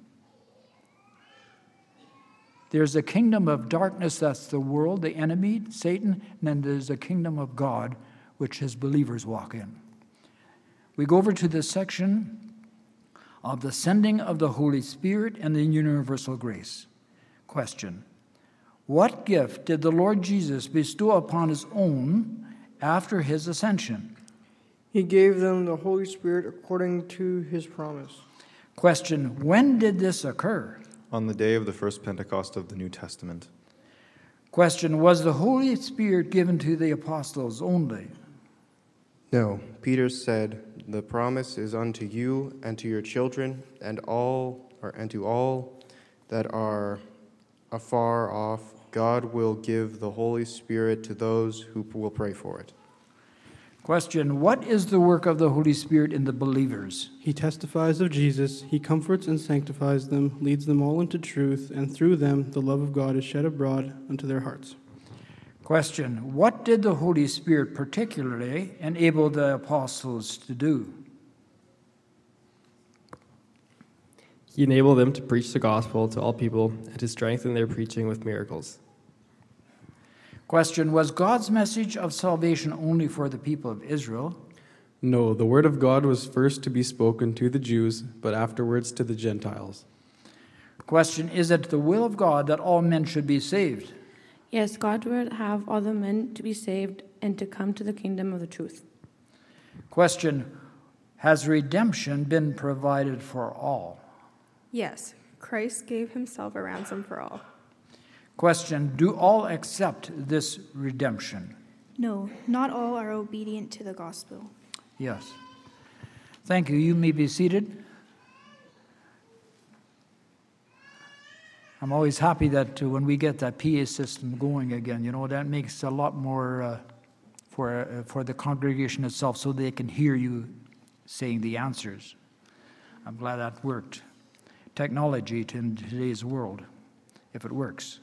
There's a kingdom of darkness, that's the world, the enemy, Satan, and then there's a kingdom of God, which his believers walk in. We go over to this section of the sending of the Holy Spirit and the universal grace. Question: what gift did the Lord Jesus bestow upon his own after his ascension? He gave them the Holy Spirit according to his promise. Question: when did this occur? On the day of the first Pentecost of the New Testament. Question: was the Holy Spirit given to the apostles only? No. Peter said, "The promise is unto you and to your children and to all that are afar off. God will give the Holy Spirit to those who will pray for it." Question: what is the work of the Holy Spirit in the believers? He testifies of Jesus, he comforts and sanctifies them, leads them all into truth, and through them the love of God is shed abroad unto their hearts. Question: what did the Holy Spirit particularly enable the apostles to do? He enabled them to preach the gospel to all people and to strengthen their preaching with miracles. Question: was God's message of salvation only for the people of Israel? No, the word of God was first to be spoken to the Jews, but afterwards to the Gentiles. Question: is it the will of God that all men should be saved? Yes, God would have all the men to be saved and to come to the kingdom of the truth. Question: has redemption been provided for all? Yes, Christ gave himself a ransom for all. Question: do all accept this redemption? No, not all are obedient to the gospel. Yes. Thank you. You may be seated. I'm always happy that when we get that PA system going again, that makes a lot more for the congregation itself, so they can hear you saying the answers. I'm glad that worked. Technology in today's world, if it works.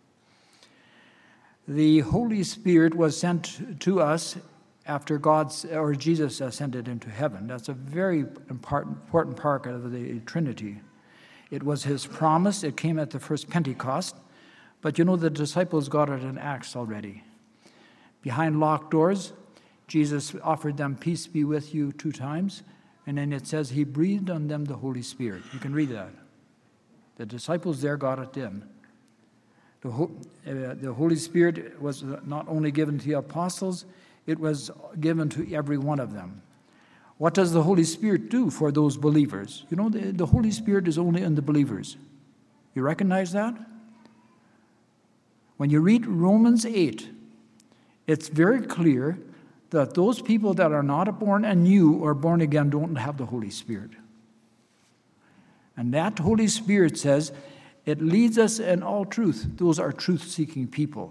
The Holy Spirit was sent to us after Jesus ascended into heaven. That's a very important part of the Trinity. It was his promise. It came at the first Pentecost. But the disciples got it in Acts already. Behind locked doors, Jesus offered them, "Peace be with you," 2 times. And then it says he breathed on them the Holy Spirit. You can read that. The disciples there got it then. The Holy Spirit was not only given to the apostles, it was given to every one of them. What does the Holy Spirit do for those believers? The Holy Spirit is only in the believers. You recognize that? When you read Romans 8, it's very clear that those people that are not born anew or born again don't have the Holy Spirit. And that Holy Spirit says, it leads us in all truth. Those are truth-seeking people.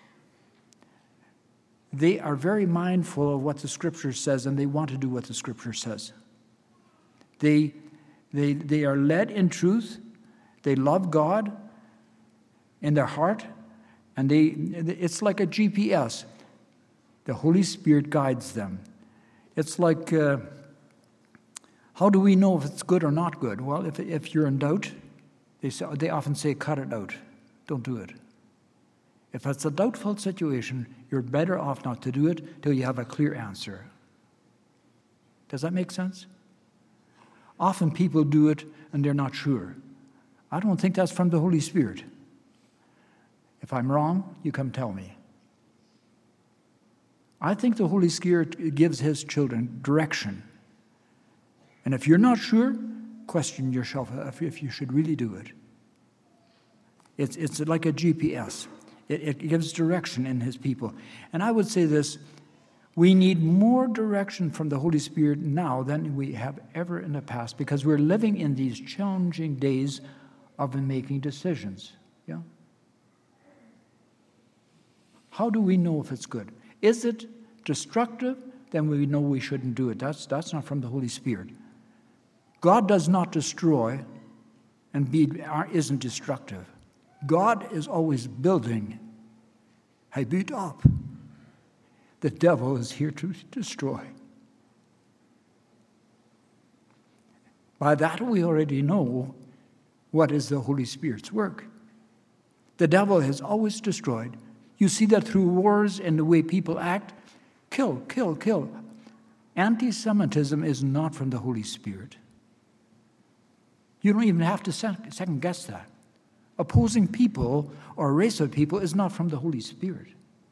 They are very mindful of what the Scripture says, and they want to do what the Scripture says. They are led in truth. They love God in their heart, and it's like a GPS. The Holy Spirit guides them. It's like, how do we know if it's good or not good? Well, if you're in doubt, they often say, cut it out. Don't do it. If it's a doubtful situation, you're better off not to do it till you have a clear answer. Does that make sense? Often people do it and they're not sure. I don't think that's from the Holy Spirit. If I'm wrong, you come tell me. I think the Holy Spirit gives his children direction. And if you're not sure, question yourself if you should really do it. It's like a GPS. It gives direction in his people. And I would say this, we need more direction from the Holy Spirit now than we have ever in the past, because we're living in these challenging days of making decisions. Yeah? How do we know if it's good? Is it destructive? Then we know we shouldn't do it. That's not from the Holy Spirit. God does not destroy and isn't destructive. God is always building. Hij bouwt up. The devil is here to destroy. By that we already know what is the Holy Spirit's work. The devil has always destroyed. You see that through wars and the way people act. Kill, kill, kill. Anti-Semitism is not from the Holy Spirit. You don't even have to second guess that. Opposing people or a race of people is not from the Holy Spirit.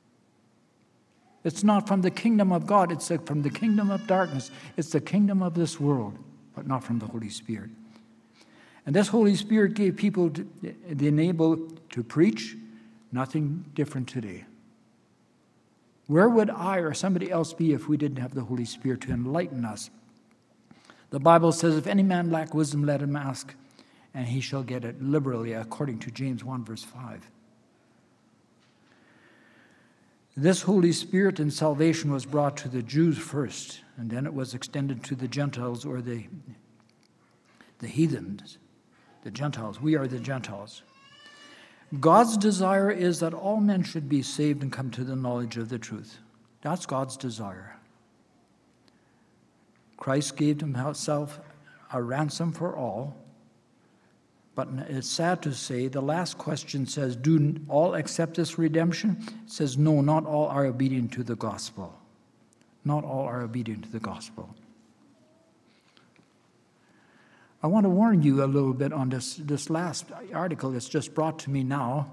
It's not from the kingdom of God. It's from the kingdom of darkness. It's the kingdom of this world, but not from the Holy Spirit. And this Holy Spirit gave people the enable to preach. Nothing different today. Where would I or somebody else be if we didn't have the Holy Spirit to enlighten us? The Bible says, if any man lack wisdom, let him ask, and he shall get it liberally, according to James 1, verse 5. This Holy Spirit in salvation was brought to the Jews first, and then it was extended to the Gentiles, or the heathens, the Gentiles. We are the Gentiles. God's desire is that all men should be saved and come to the knowledge of the truth. That's God's desire. Christ gave himself a ransom for all, but it's sad to say the last question says, do all accept this redemption? It says, no, not all are obedient to the gospel. Not all are obedient to the gospel. I want to warn you a little bit on this last article that's just brought to me now.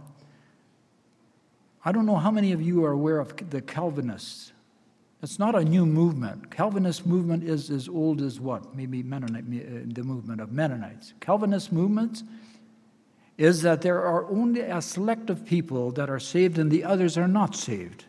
I don't know how many of you are aware of the Calvinists. It's not a new movement. Calvinist movement is as old as what? Maybe Mennonite, the movement of Mennonites. Calvinist movements is that there are only a select of people that are saved and the others are not saved.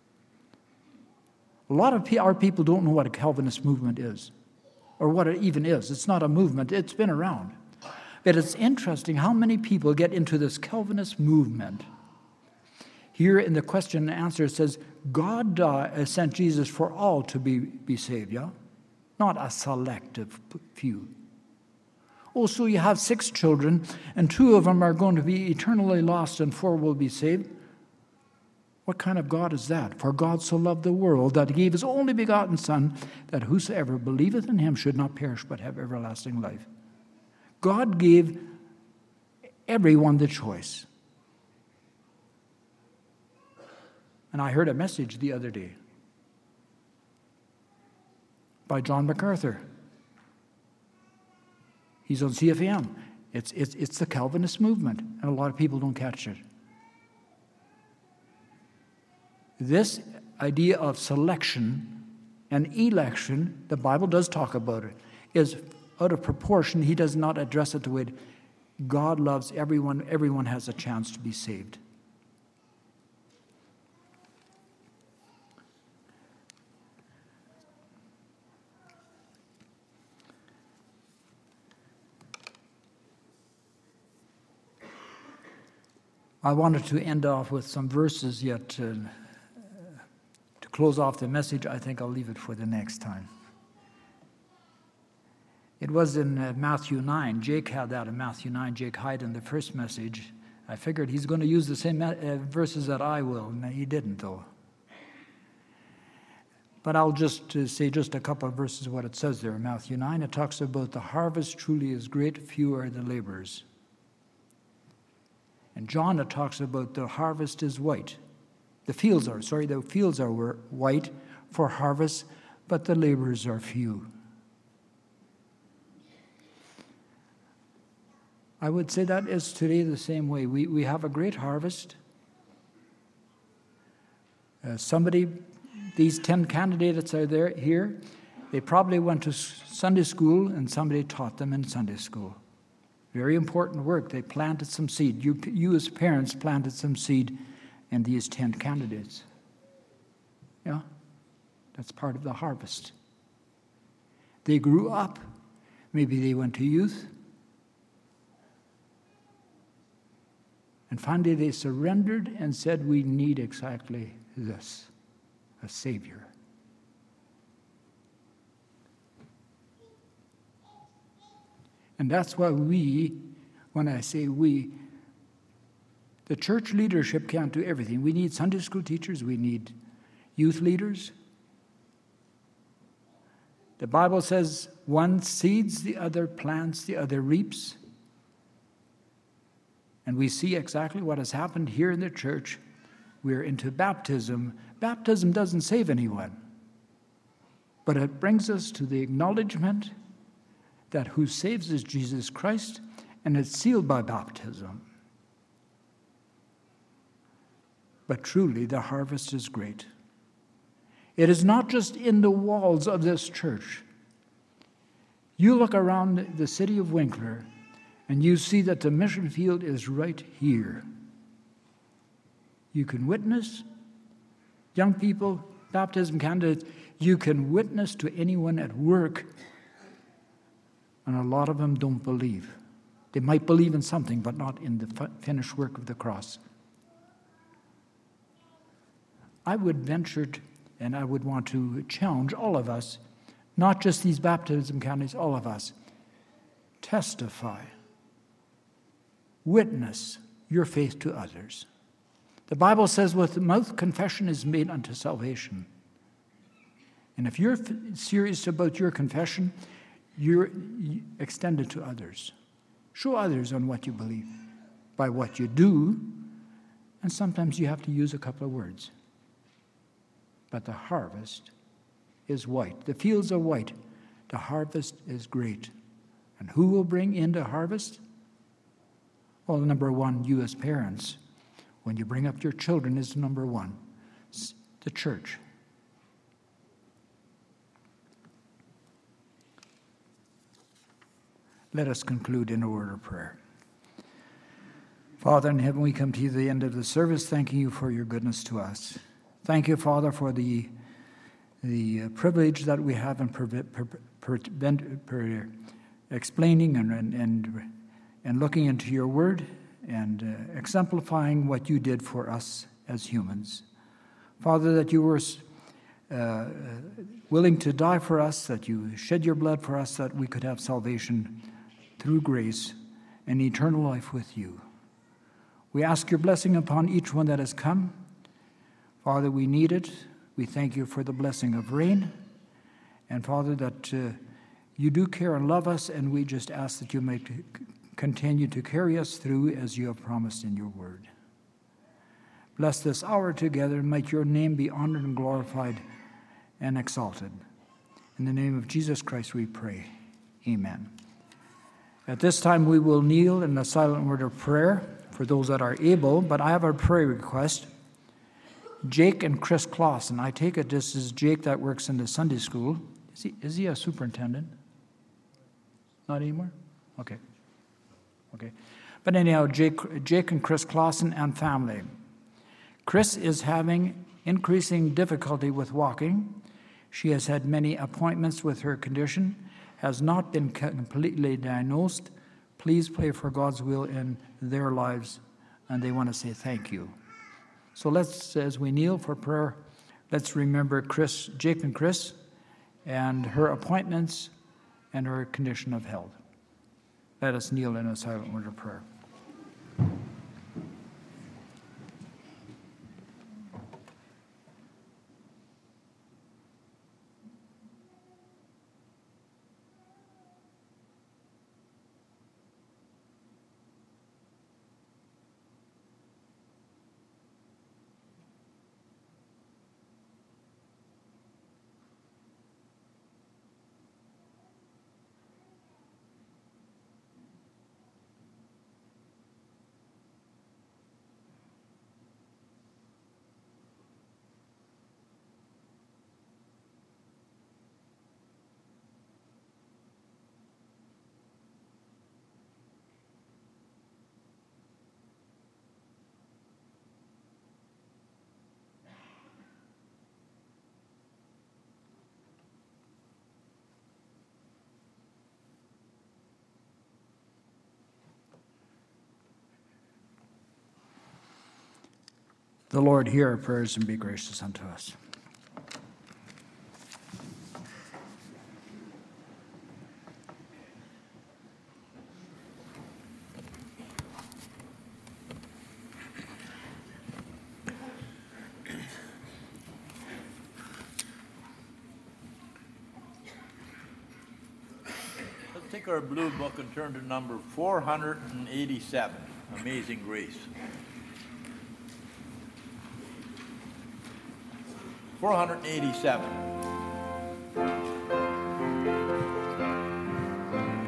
A lot of our people don't know what a Calvinist movement is, or what it even is. It's not a movement. It's been around. But it's interesting how many people get into this Calvinist movement. Here in the question and answer it says, God sent Jesus for all to be saved, yeah? Not a selective few. Oh, so you have 6 children, and 2 of them are going to be eternally lost and 4 will be saved? What kind of God is that? For God so loved the world that he gave his only begotten Son, that whosoever believeth in him should not perish but have everlasting life. God gave everyone the choice. And I heard a message the other day by John MacArthur. He's on CFM. It's the Calvinist movement, and a lot of people don't catch it. This idea of selection and election, the Bible does talk about it, is out of proportion. He does not address it the way God loves everyone. Everyone has a chance to be saved. I wanted to end off with some verses yet to close off the message. I think I'll leave it for the next time. It was in Matthew 9. Jake had that in Matthew 9. Jake Hyde in the first message. I figured he's going to use the same verses that I will. No, he didn't, though. But I'll just say just a couple of verses of what it says there in Matthew 9. It talks about the harvest truly is great, few are the laborers. And John, it talks about the harvest is white. The fields are white for harvest, but the laborers are few. I would say that is today the same way. We have a great harvest. These 10 candidates are here. They probably went to Sunday school and somebody taught them in Sunday school. Very important work. They planted some seed. You as parents planted some seed in these 10 candidates. Yeah, that's part of the harvest. They grew up. Maybe they went to youth. And finally they surrendered and said, we need exactly this, a Savior. And that's why when I say we, the church leadership can't do everything. We need Sunday school teachers. We need youth leaders. The Bible says one seeds, the other plants, the other reaps. And we see exactly what has happened here in the church. We're into baptism. Baptism doesn't save anyone, but it brings us to the acknowledgement that who saves is Jesus Christ, and it's sealed by baptism. But truly, the harvest is great. It is not just in the walls of this church. You look around the city of Winkler, and you see that the mission field is right here. You can witness, young people, baptism candidates, you can witness to anyone at work, and a lot of them don't believe. They might believe in something, but not in the finished work of the cross. I would venture and I would want to challenge all of us, not just these baptism candidates, all of us, testify, witness your faith to others. The Bible says, with the mouth confession is made unto salvation. And if you're serious about your confession, you extend it to others. Show others on what you believe by what you do, and sometimes you have to use a couple of words. But the harvest is white. The fields are white. The harvest is great. And who will bring in the harvest? Well, number one, you as parents. When you bring up your children is number one. It's the church. Let us conclude in a word of prayer. Father in heaven, we come to you at the end of the service, thanking you for your goodness to us. Thank you, Father, for the privilege that we have in explaining and looking into your word and exemplifying what you did for us as humans. Father, that you were willing to die for us, that you shed your blood for us, that we could have salvation through grace and eternal life with you. We ask your blessing upon each one that has come. Father, we need it. We thank you for the blessing of rain. And Father, that you do care and love us, and we just ask that you may continue to carry us through as you have promised in your word. Bless this hour together, and make your name be honored and glorified and exalted. In the name of Jesus Christ we pray. Amen. At this time we will kneel in a silent word of prayer for those that are able, but I have a prayer request. Jake and Chris Clausen. I take it this is Jake that works in the Sunday school. Is he a superintendent? Not anymore? Okay. But anyhow, Jake and Chris Clausen and family. Chris is having increasing difficulty with walking. She has had many appointments with her condition, has not been completely diagnosed. Please pray for God's will in their lives, and they want to say thank you. So let's, as we kneel for prayer, let's remember Jake and Chris, and her appointments and her condition of health. Let us kneel in a silent word of prayer. The Lord hear our prayers and be gracious unto us. Let's take our blue book and turn to number 487, Amazing Grace. 487.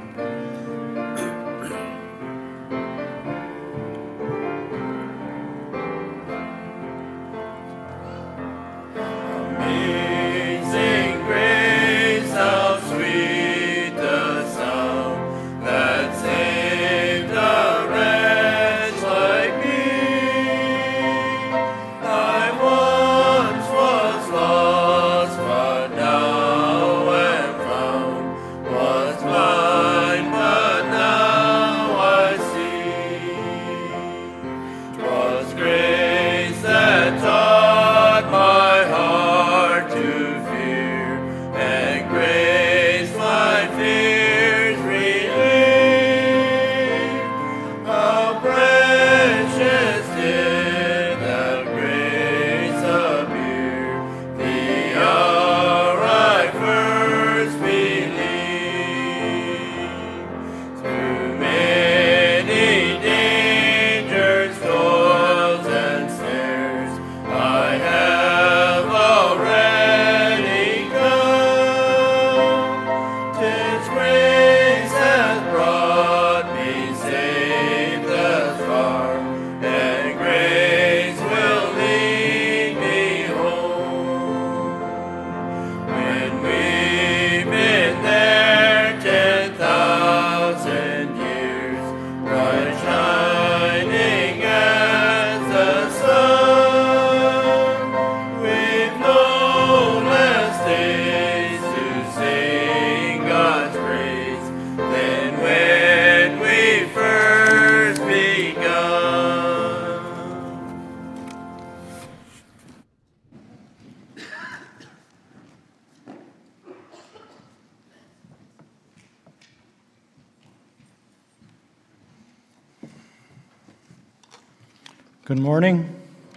Good morning.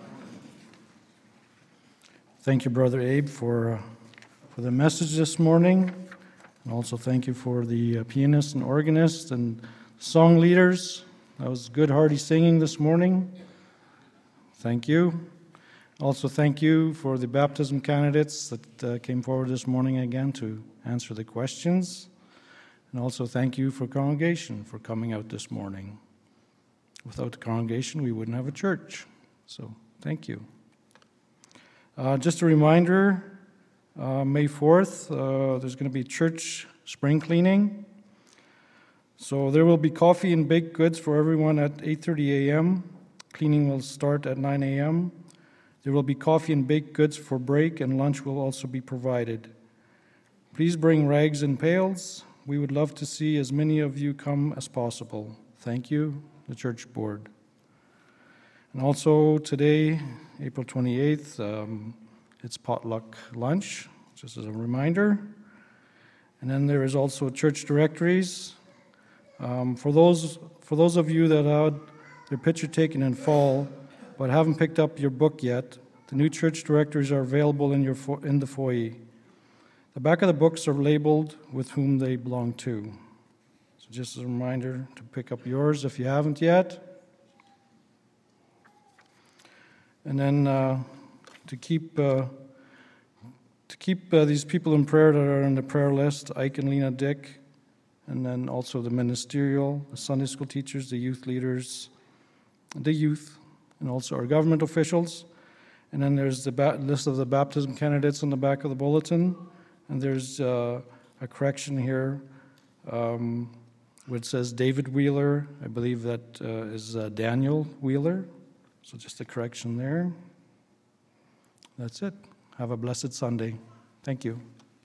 Thank you, Brother Abe, for the message this morning. And also thank you for the pianist and organist and song leaders. That was good, hearty singing this morning. Thank you. Also thank you for the baptism candidates that came forward this morning again to answer the questions. And also thank you for congregation for coming out this morning. Without the congregation, we wouldn't have a church. So thank you. Just a reminder, May 4th, there's going to be church spring cleaning. So there will be coffee and baked goods for everyone at 8:30 a.m. Cleaning will start at 9 a.m. There will be coffee and baked goods for break, and lunch will also be provided. Please bring rags and pails. We would love to see as many of you come as possible. Thank you, the church board. And also today, April 28th, it's potluck lunch, just as a reminder. And then there is also church directories. For those of you that had their picture taken in fall but haven't picked up your book yet, the new church directories are available in the foyer. The back of the books are labeled with whom they belong to. So just as a reminder to pick up yours if you haven't yet. And then to keep these people in prayer that are on the prayer list, Ike and Lena Dick, and then also the ministerial, the Sunday school teachers, the youth leaders, the youth, and also our government officials. And then there's the list of the baptism candidates on the back of the bulletin. And there's a correction here which says David Wheeler. I believe that is Daniel Wheeler. So just a correction there. That's it. Have a blessed Sunday. Thank you.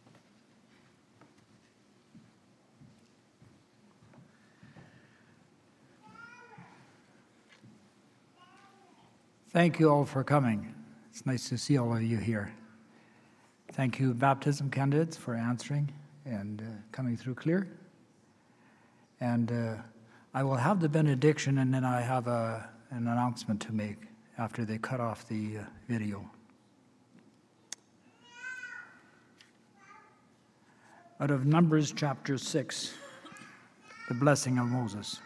Thank you all for coming. It's nice to see all of you here. Thank you, baptism candidates, for answering and coming through clear. And I will have the benediction, and then I have an announcement to make after they cut off the video. Out of Numbers chapter 6, the blessing of Moses.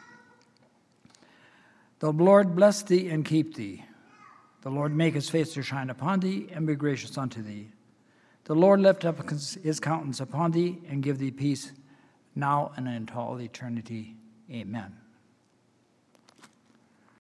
The Lord bless thee and keep thee. The Lord make his face to shine upon thee and be gracious unto thee. The Lord lift up his countenance upon thee and give thee peace now and unto all eternity. Amen.